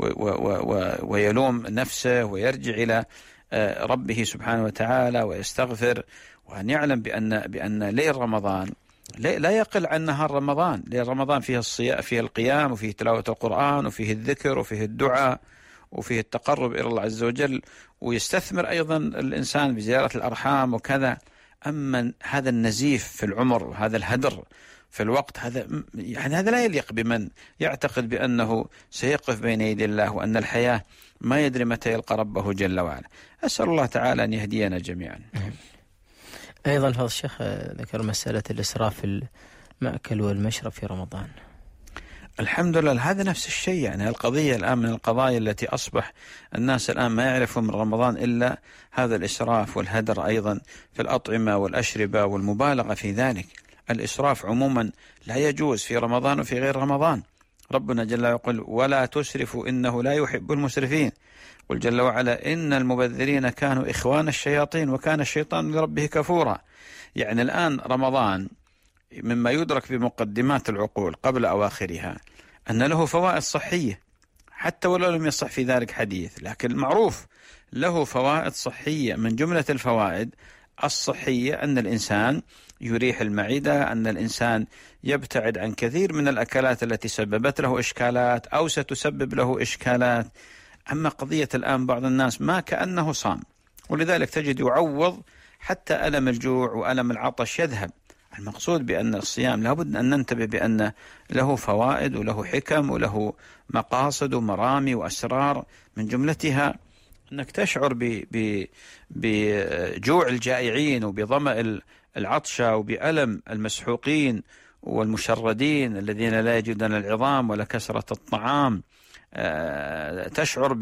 ويلوم نفسه ويرجع إلى ربه سبحانه وتعالى ويستغفر، وأن يعلم بأن ليل رمضان لا يقل عن نهار رمضان. ليل رمضان فيه الصيام، فيه القيام، وفيه تلاوة القرآن، وفيه الذكر، وفيه الدعاء، وفيه التقرب إلى الله عز وجل، ويستثمر أيضا الإنسان بزيارة الأرحام وكذا. أما هذا النزيف في العمر وهذا الهدر في الوقت، هذا لا يليق بمن يعتقد بأنه سيقف بين يدي الله، وأن الحياة ما يدري متى يلقى ربه جل وعلا. أسأل الله تعالى أن يهدينا جميعا. أيضا فضل الشيخ ذكر مسألة الإسراف في المأكل والمشرب في رمضان. الحمد لله هذا نفس الشيء، يعني القضية الآن من القضايا التي أصبح الناس الآن ما يعرفون من رمضان إلا هذا الإسراف والهدر أيضا في الأطعمة والأشربة والمبالغة في ذلك. الإسراف عموما لا يجوز في رمضان وفي غير رمضان. ربنا جل وعلا يقول ولا تسرفوا إنه لا يحب المسرفين، قل جل وعلا إن المبذرين كانوا إخوان الشياطين وكان الشيطان لربه كفورا. يعني الآن رمضان مما يدرك بمقدمات العقول قبل أواخرها أن له فوائد صحية، حتى ولو لم يصح في ذلك حديث، لكن معروف له فوائد صحية. من جملة الفوائد الصحية أن الإنسان يريح المعدة، أن الإنسان يبتعد عن كثير من الأكلات التي سببت له إشكالات أو ستسبب له إشكالات. أما قضية الآن بعض الناس ما كأنه صام، ولذلك تجد يعوض حتى ألم الجوع وألم العطش يذهب. المقصود بأن الصيام لابد أن ننتبه بأن له فوائد وله حكم وله مقاصد ومرامي وأسرار، من جملتها أنك تشعر بجوع الجائعين وبظمأ العطشة وبألم المسحوقين والمشردين الذين لا يجدون العظام ولا كسرة الطعام، تشعر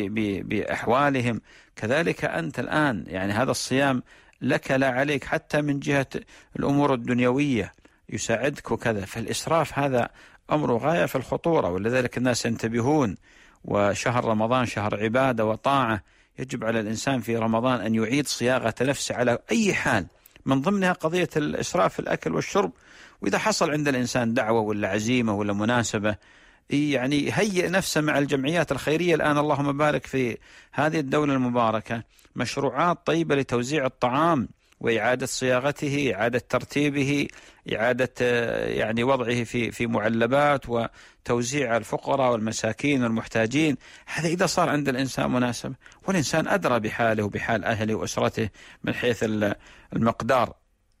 بأحوالهم. كذلك أنت الآن يعني هذا الصيام لك لا عليك، حتى من جهة الأمور الدنيوية يساعدك وكذا. فالإسراف هذا أمر غاية في الخطورة، ولذلك الناس ينتبهون. وشهر رمضان شهر عبادة وطاعة، يجب على الإنسان في رمضان أن يعيد صياغة نفسه على أي حال، من ضمنها قضية الإسراف في الأكل والشرب. وإذا حصل عند الإنسان دعوة ولا عزيمة ولا مناسبة، يعني هيئ نفسه مع الجمعيات الخيرية. الآن اللهم بارك في هذه الدولة المباركة مشروعات طيبة لتوزيع الطعام وإعادة صياغته، إعادة ترتيبه، إعادة يعني وضعه في معلبات وتوزيع الفقراء والمساكين والمحتاجين. هذا إذا صار عند الإنسان مناسبة، والإنسان أدرى بحاله وبحال أهله وأسرته من حيث المقدار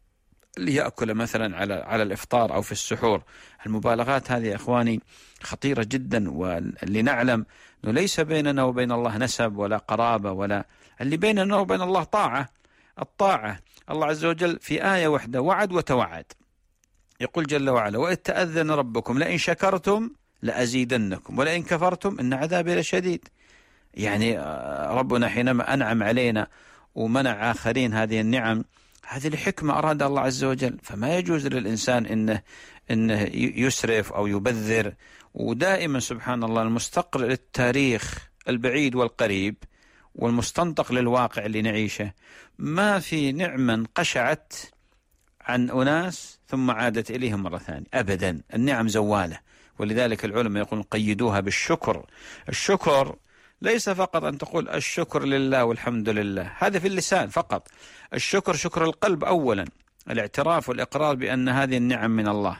اللي يأكل مثلا على الإفطار أو في السحور. المبالغات هذه يا إخواني خطيرة جدا، واللي نعلم أنه ليس بيننا وبين الله نسب ولا قرابة، ولا اللي بيننا وبين الله طاعة. الطاعة الله عز وجل في آية واحدة وعد وتوعد، يقول جل وعلا وإذ تأذن ربكم لئن شكرتم لأزيدنكم ولئن كفرتم إن عذابي لشديد. يعني ربنا حينما أنعم علينا ومنع آخرين هذه النعم، هذه لحكمة أراد الله عز وجل. فما يجوز للإنسان إنه يسرف أو يبذر. ودائما سبحان الله المستقر للتاريخ البعيد والقريب والمستنطق للواقع اللي نعيشه، ما في نعمة انقشعت عن أناس ثم عادت إليهم مرة ثانية أبدا. النعم زوالة، ولذلك العلماء يقولون قيدوها بالشكر. الشكر ليس فقط أن تقول الشكر لله والحمد لله، هذا في اللسان فقط. الشكر شكر القلب أولا، الاعتراف والإقرار بأن هذه النعم من الله.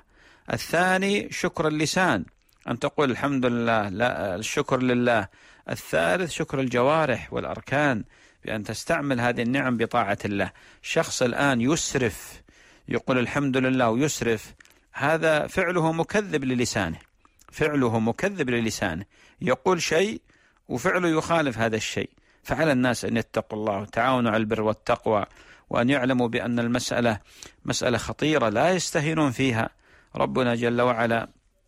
الثاني شكر اللسان، أن تقول الحمد لله، لا الشكر لله. الثالث شكر الجوارح والأركان، بأن تستعمل هذه النعم بطاعة الله. شخص الآن يسرف يقول الحمد لله ويسرف، هذا فعله مكذب للسانه، فعله مكذب للسانه، يقول شيء وفعله يخالف هذا الشيء. فعلى الناس أن يتقوا الله وتعاونوا على البر والتقوى، وأن يعلموا بأن المسألة مسألة خطيرة لا يستهينون فيها. ربنا جل وعلا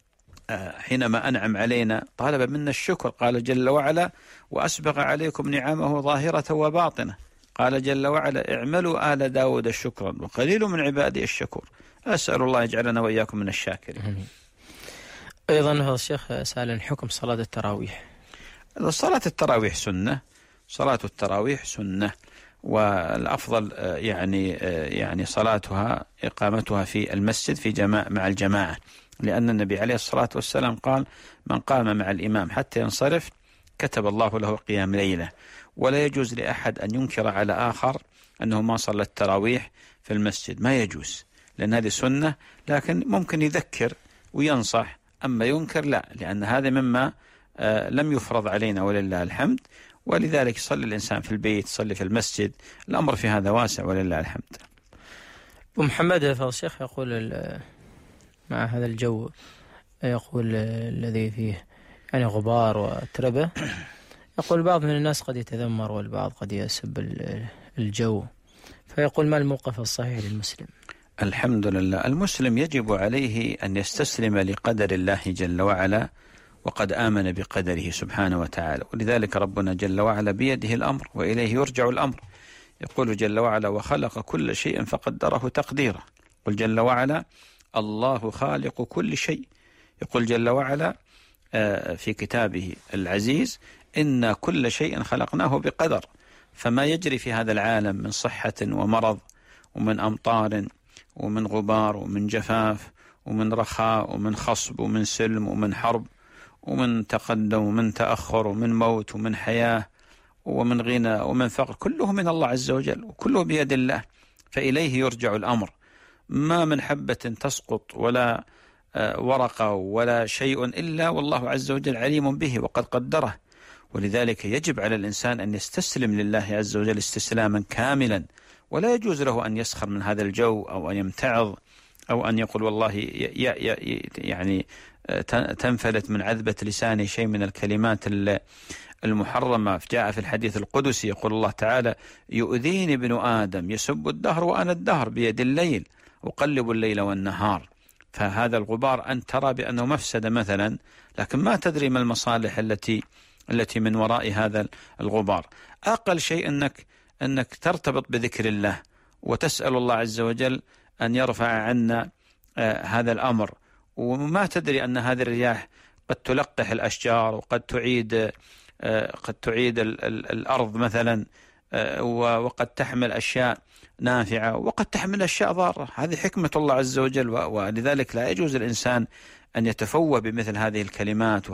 حينما أنعم علينا طالب منا الشكر، قال جل وعلا وأسبغ عليكم نعمه ظاهرة وباطنة. قال جل وعلا اعملوا آل داود شكرا وقليل من عبادي الشكور. أسأل الله يجعلنا وإياكم من الشاكرين. أيضا هذا الشيخ سأل حكم صلاة التراويح. صلاة التراويح سنة، صلاة التراويح سنة، والأفضل يعني صلاتها إقامتها في المسجد مع الجماعة، لأن النبي عليه الصلاة والسلام قال: من قام مع الإمام حتى ينصرف كتب الله له قيام ليلة. ولا يجوز لأحد أن ينكر على آخر أنه ما صلى التراويح في المسجد، ما يجوز، لأن هذه سنة، لكن ممكن يذكر وينصح، أما ينكر لا، لأن هذا مما لم يفرض علينا ولله الحمد، ولذلك يصلي الإنسان في البيت، يصلي في المسجد، الأمر في هذا واسع ولله الحمد. ومحمد فضل الشيخ يقول مع هذا الجو، يقول الذي فيه يعني غبار وتربة، يقول بعض من الناس قد يتذمر والبعض قد يسب الجو، فيقول ما الموقف الصحيح للمسلم؟ الحمد لله، المسلم يجب عليه أن يستسلم لقدر الله جل وعلا، وقد آمن بقدره سبحانه وتعالى، ولذلك ربنا جل وعلا بيده الأمر وإليه يرجع الأمر. يقول جل وعلا: وخلق كل شيء فقدره تقديرا. يقول جل وعلا: الله خالق كل شيء. يقول جل وعلا في كتابه العزيز: إن كل شيء خلقناه بقدر. فما يجري في هذا العالم من صحة ومرض ومن أمطار ومن غبار ومن جفاف ومن رخاء ومن خصب ومن سلم ومن حرب ومن تقدم ومن تأخر ومن موت ومن حياة ومن غنى ومن فقر، كله من الله عز وجل وكله بيد الله، فإليه يرجع الأمر. ما من حبة تسقط ولا ورقة ولا شيء إلا والله عز وجل عليم به وقد قدره. ولذلك يجب على الإنسان أن يستسلم لله عز وجل استسلاما كاملا، ولا يجوز له أن يسخر من هذا الجو أو أن يمتعض أو أن يقول والله يعني تنفلت من عذبة لسانه شيء من الكلمات المحرمة. جاء في الحديث القدسي يقول الله تعالى: يؤذيني ابن آدم يسب الدهر وأنا الدهر بيد الليل أقلب الليل والنهار. فهذا الغبار أن ترى بأنه مفسدة مثلا، لكن ما تدري ما المصالح التي من وراء هذا الغبار. أقل شيء أنك ترتبط بذكر الله وتسأل الله عز وجل أن يرفع عنا هذا الأمر. وما تدري أن هذه الرياح قد تلقح الأشجار وقد تعيد الأرض مثلا، وقد تحمل أشياء نافعة وقد تحمل أشياء ضارة. هذه حكمة الله عز وجل، ولذلك لا يجوز الإنسان أن يتفوه بمثل هذه الكلمات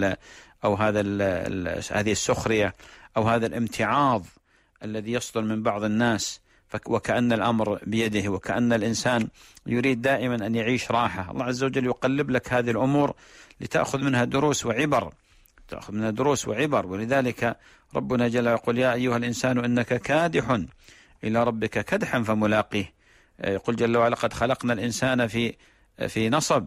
هذه السخرية أو هذا الامتعاض الذي يصدر من بعض الناس، وكأن الأمر بيده، وكأن الإنسان يريد دائما أن يعيش راحة. الله عز وجل يقلب لك هذه الأمور لتأخذ منها دروس وعبر. ولذلك ربنا جل يقول: يا أيها الإنسان إنك كادح إلى ربك كدحا فملاقيه. يقول جل وعلا: قد خلقنا الإنسان في نصب.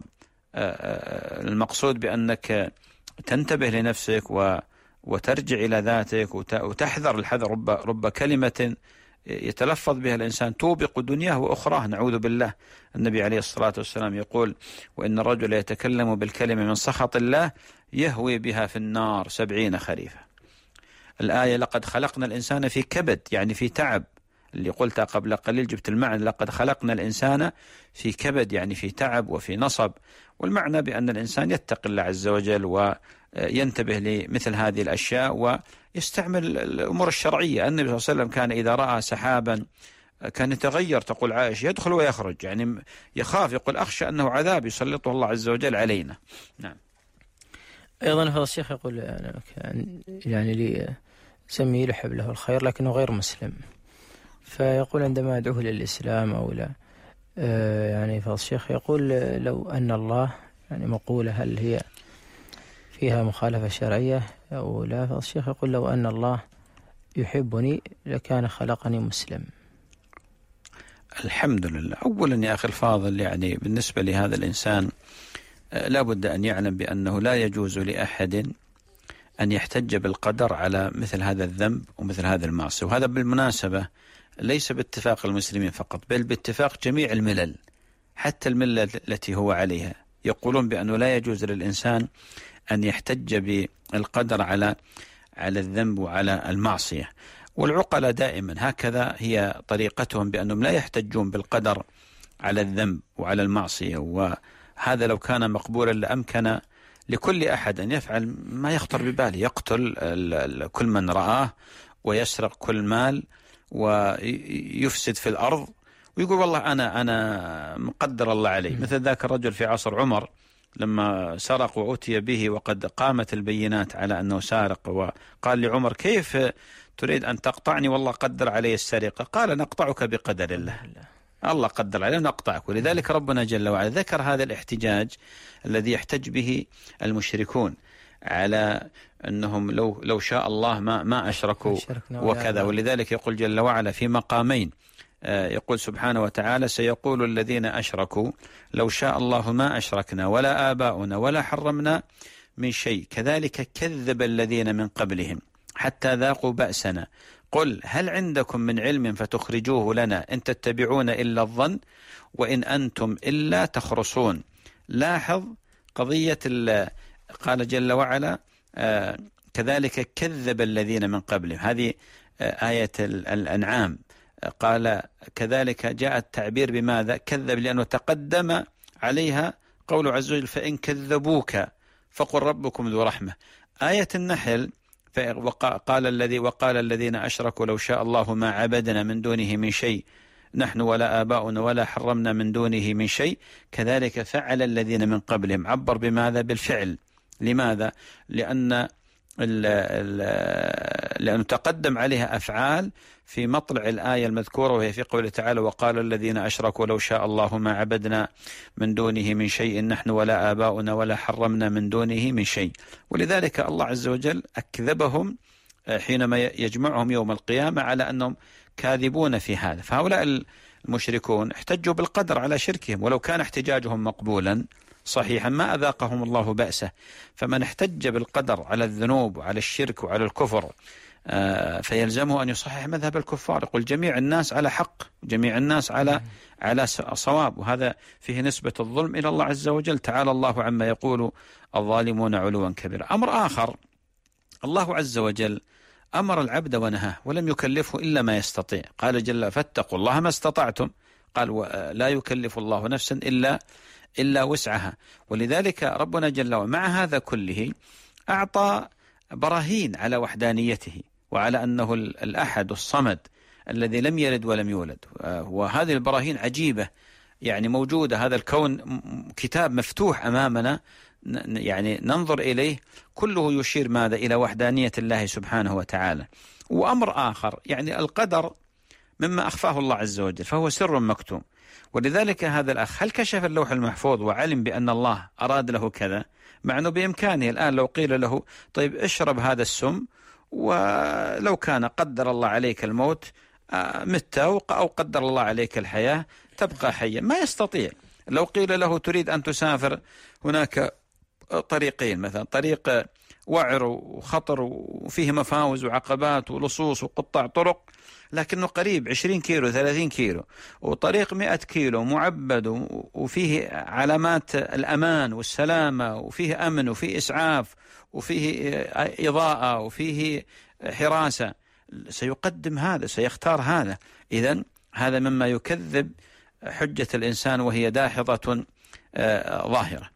المقصود بأنك تنتبه لنفسك وترجع إلى ذاتك وتحذر الحذر. رب كلمة يتلفظ بها الإنسان توبق دنياه وأخراه، نعوذ بالله. النبي عليه الصلاة والسلام يقول: وإن الرجل يتكلم بالكلمة من سخط الله يهوي بها في النار 70 خريفا. الآية: لقد خلقنا الإنسان في كبد، يعني في تعب، اللي قلتها قبل قليل جبت المعنى. لقد خلقنا الإنسان في كبد، يعني في تعب وفي نصب. والمعنى بأن الإنسان يتقي الله عز وجل وينتبه لمثل هذه الأشياء ويستعمل الأمور الشرعية. النبي صلى الله عليه وسلم كان إذا رأى سحابا كان يتغير، تقول عائشة: يدخل ويخرج، يعني يخاف، يقول: أخشى أنه عذاب يسلطه الله عز وجل علينا. نعم. أيضا هذا الشيخ يقول يعني لي سمي يحب له الخير لكنه غير مسلم، فيقول عندما أدعوه للإسلام أو لا يعني فضل الشيخ يقول: لو أن الله، يعني مقولة هل هي فيها مخالفة شرعية أو لا؟ فضل الشيخ يقول: لو أن الله يحبني لكان خلقني مسلم. الحمد لله. أولا يا أخي الفاضل، يعني بالنسبة لهذا الإنسان لا بد أن يعلم بأنه لا يجوز لأحد أن يحتج بالقدر على مثل هذا الذنب ومثل هذا المعصية. وهذا بالمناسبة ليس باتفاق المسلمين فقط، بل باتفاق جميع الملل، حتى الملة التي هو عليها، يقولون بأنه لا يجوز للإنسان أن يحتج بالقدر على الذنب وعلى المعصية. والعقلاء دائما هكذا هي طريقتهم، بأنهم لا يحتجون بالقدر على الذنب وعلى المعصية. وهذا لو كان مقبولا لأمكن لكل أحد أن يفعل ما يخطر بباله، يقتل كل من رآه ويسرق كل مال ويفسد في الأرض ويقول والله أنا مقدر الله علي، مثل ذاك الرجل في عصر عمر لما سرق وأتي به وقد قامت البينات على أنه سارق، وقال لعمر كيف تريد أن تقطعني والله قدر علي السرقة؟ قال نقطعك بقدر الله، الله قدر علينا نقطعك. ولذلك ربنا جل وعلا ذكر هذا الاحتجاج الذي يحتج به المشركون على أنهم لو شاء الله ما أشركوا وكذا. ولذلك يقول جل وعلا في مقامين، يقول سبحانه وتعالى سيقول الذين أشركوا لو شاء الله ما أشركنا ولا آباؤنا ولا حرمنا من شيء كذلك كذب الذين من قبلهم حتى ذاقوا بأسنا قل هل عندكم من علم فتخرجوه لنا إن تتبعون إلا الظن وإن أنتم إلا تخرصون. لاحظ قضية قال جل وعلا كذلك كذب الذين من قبلهم، هذه آية الأنعام. قال كذلك جاء التعبير بماذا؟ كذب، لأنه تقدم عليها قول عز وجل فإن كذبوك فقل ربكم ذو رحمة. آية النحل وقال الذين أشركوا لو شاء الله ما عبدنا من دونه من شيء نحن ولا آباؤنا ولا حرمنا من دونه من شيء كذلك فعل الذين من قبلهم. عبر بماذا؟ بالفعل. لماذا؟ لأنه تقدم عليها أفعال في مطلع الآية المذكورة، وهي في قوله تعالى وقال الذين أشركوا لو شاء الله ما عبدنا من دونه من شيء نحن ولا آباؤنا ولا حرمنا من دونه من شيء. ولذلك الله عز وجل أكذبهم حينما يجمعهم يوم القيامة على أنهم كاذبون في هذا. فهؤلاء المشركون احتجوا بالقدر على شركهم، ولو كان احتجاجهم مقبولا صحيحا ما أذاقهم الله بأسه. فمن احتج بالقدر على الذنوب وعلى الشرك وعلى الكفر فيلزمه أن يصحح مذهب الكفار، يقول جميع الناس على حق، جميع الناس على صواب، وهذا فيه نسبة الظلم إلى الله عز وجل. تعالى الله عما يقول الظالمون علوا كبيرا. أمر آخر، الله عز وجل أمر العبد ونهاه ولم يكلفه إلا ما يستطيع. قال جل فاتقوا الله ما استطعتم، قال لا يكلف الله نفسا إلا وسعها. ولذلك ربنا جل وعلا مع هذا كله أعطى براهين على وحدانيته وعلى أنه الأحد الصمد الذي لم يلد ولم يولد. وهذه البراهين عجيبة يعني موجودة. هذا الكون كتاب مفتوح أمامنا يعني ننظر إليه كله يشير ماذا؟ إلى وحدانية الله سبحانه وتعالى. وأمر آخر يعني القدر مما أخفاه الله عز وجل فهو سر مكتوم. ولذلك هذا الأخ هل كشف اللوح المحفوظ وعلم بأن الله أراد له كذا؟ مع أنه بإمكانه الآن لو قيل له طيب اشرب هذا السم ولو كان قدر الله عليك الموت مت أو قدر الله عليك الحياة تبقى حيا، ما يستطيع. لو قيل له تريد أن تسافر هناك طريقين، مثلا طريق وعر وخطر وفيه مفاوز وعقبات ولصوص وقطع طرق لكنه قريب 20 كيلو 30 كيلو، وطريق 100 كيلو معبد وفيه علامات الأمان والسلامة وفيه أمن وفيه إسعاف وفيه إضاءة وفيه حراسة، سيقدم هذا، سيختار هذا. إذن هذا مما يكذب حجة الإنسان وهي داحضة ظاهرة.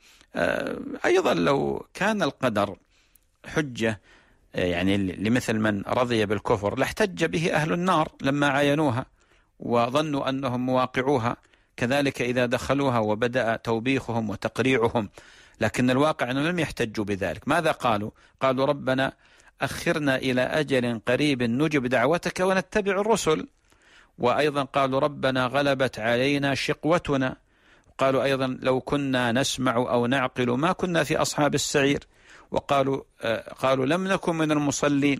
أيضا لو كان القدر حجة يعني لمثل من رضي بالكفر لاحتج به أهل النار لما عاينوها وظنوا أنهم مواقعوها، كذلك إذا دخلوها وبدأ توبيخهم وتقريعهم، لكن الواقع أنهم لم يحتجوا بذلك. ماذا قالوا؟ قالوا ربنا أخرنا إلى أجل قريب نجب دعوتك ونتبع الرسل. وأيضا قالوا ربنا غلبت علينا شقوتنا. قالوا أيضا لو كنا نسمع أو نعقل ما كنا في أصحاب السعير. قالوا لم نكن من المصلين.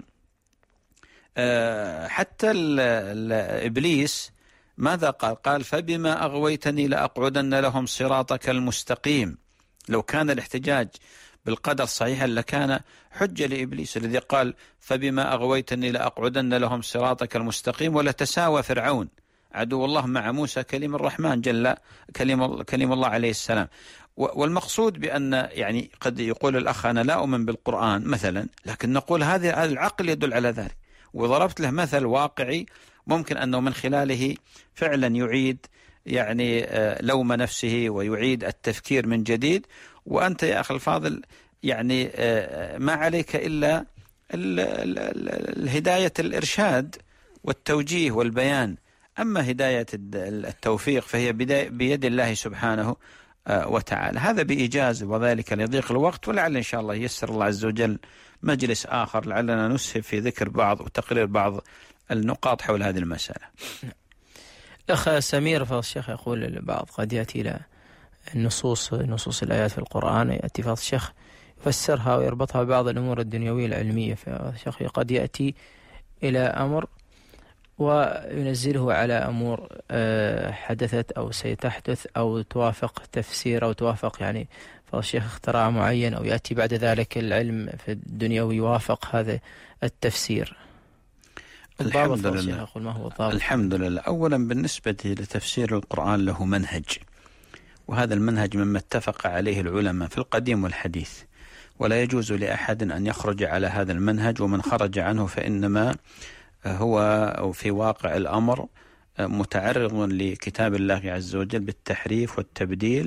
حتى إبليس ماذا قال؟ قال فبما أغويتني لأقعدن لهم صراطك المستقيم. لو كان الاحتجاج بالقدر صحيحا لكان حجة لإبليس الذي قال فبما أغويتني لأقعدن لهم صراطك المستقيم. ولتساوى فرعون عدو الله مع موسى كليم الرحمن جل كليم الله عليه السلام. والمقصود بأن يعني قد يقول الأخ أنا لا أؤمن بالقرآن مثلا، لكن نقول هذا العقل يدل على ذلك. وضربت له مثل واقعي ممكن أنه من خلاله فعلا يعيد يعني لوم نفسه ويعيد التفكير من جديد. وأنت يا أخي الفاضل يعني ما عليك إلا الهداية الإرشاد. والتوجيه والبيان. أما هداية التوفيق فهي بيد الله سبحانه وتعالى. هذا بإيجاز، وذلك ليضيق الوقت، ولعل إن شاء الله ييسر الله عز وجل مجلس آخر لعلنا نسهب في ذكر بعض وتقرير بعض النقاط حول هذه المسألة. الأخ سمير فضل الشيخ يقول البعض قد يأتي إلى نصوص الآيات في القرآن، يأتي فضل الشيخ يفسرها ويربطها ببعض الأمور الدنيوية العلمية، فضل الشيخ قد يأتي إلى أمر وينزله على أمور حدثت أو ستحدث أو توافق تفسير أو توافق يعني فالشيخ اختراع معين، أو يأتي بعد ذلك العلم في الدنيا ويوافق هذا التفسير. الحمد لله. أقول ما هو الضابط؟ الحمد لله. أولا بالنسبة لتفسير القرآن له منهج، وهذا المنهج مما اتفق عليه العلماء في القديم والحديث، ولا يجوز لأحد أن يخرج على هذا المنهج، ومن خرج عنه فإنما هو أو في واقع الأمر متعرض لكتاب الله عز وجل بالتحريف والتبديل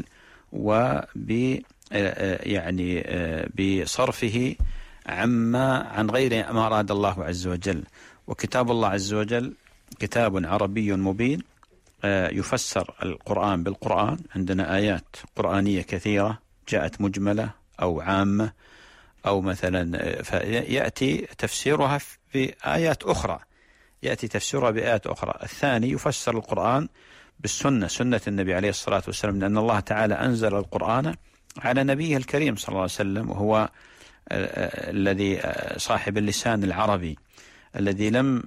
بصرفه عن غير ما أراد الله عز وجل. وكتاب الله عز وجل كتاب عربي مبين، يفسر القرآن بالقرآن. عندنا آيات قرآنية كثيرة جاءت مجملة أو عامة أو مثلا فيأتي تفسيرها في آيات أخرى، يأتي تفسيرها بآيات أخرى. الثاني يفسر القرآن بالسنة، سنة النبي عليه الصلاة والسلام، لأن الله تعالى أنزل القرآن على نبيه الكريم صلى الله عليه وسلم، وهو الذي صاحب اللسان العربي الذي لم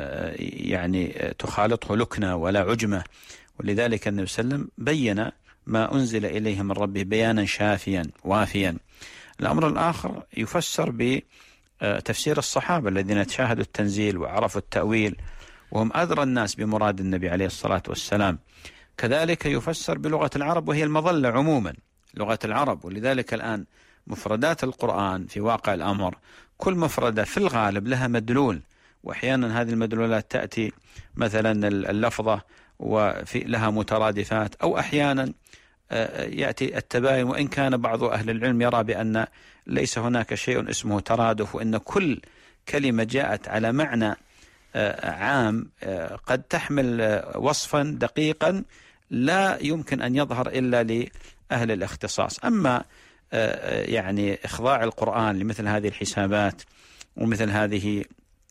تخالطه لكنة ولا عجمة، ولذلك النبي صلى الله عليه وسلم بين ما أنزل إليه من ربه بيانا شافيا وافيا. الأمر الآخر يفسر بتفسير الصحابة الذين شاهدوا التنزيل وعرفوا التأويل، وهم أدرى الناس بمراد النبي عليه الصلاة والسلام. كذلك يفسر بلغة العرب، وهي المظلة عموما لغة العرب. ولذلك الآن مفردات القرآن في واقع الأمر كل مفردة في الغالب لها مدلول، وأحيانا هذه المدلولات تأتي مثلا اللفظة وفي لها مترادفات، أو أحيانا يأتي التباين، وإن كان بعض أهل العلم يرى بأن ليس هناك شيء اسمه ترادف، وإن كل كلمة جاءت على معنى عام قد تحمل وصفا دقيقا لا يمكن أن يظهر إلا لأهل الاختصاص. أما إخضاع القرآن لمثل هذه الحسابات ومثل هذه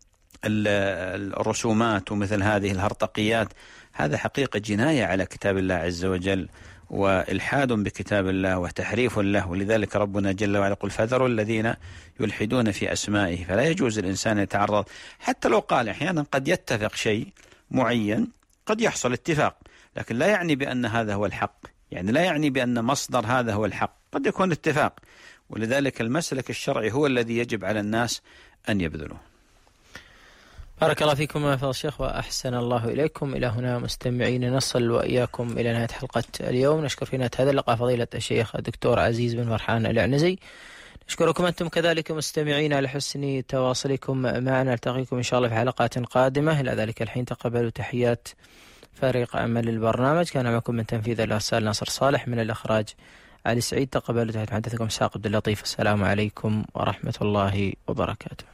الرسومات ومثل هذه الهرطقيات، هذا حقيقة جناية على كتاب الله عز وجل، وإلحاد بكتاب الله وتحريف له. ولذلك ربنا جل وعلا يقول فذروا الذين يلحدون في أسمائه. فلا يجوز الإنسان يتعرض، حتى لو قال أحيانا قد يتفق شيء معين، قد يحصل اتفاق، لكن لا يعني بأن هذا هو الحق، لا يعني بأن مصدر هذا هو الحق، قد يكون اتفاق. ولذلك المسلك الشرعي هو الذي يجب على الناس أن يبذلوه. بارك الله فيكم فضل الشيخ وأحسن الله إليكم. إلى هنا مستمعين نصل وإياكم إلى نهاية حلقة اليوم. نشكر في نهاية هذا اللقاء فضيلة الشيخ الدكتور عزيز بن فرحان العنزي. نشكركم أنتم كذلك مستمعين على حسن تواصلكم معنا. نلتقيكم إن شاء الله في حلقات قادمة. إلى ذلك الحين تقبلوا تحيات فريق عمل البرنامج. كان معكم من تنفيذ الأرسال ناصر صالح، من الإخراج علي سعيد. تقبلوا تحيات محدثكم ساق عبد اللطيف. السلام عليكم ورحمة الله وبركاته.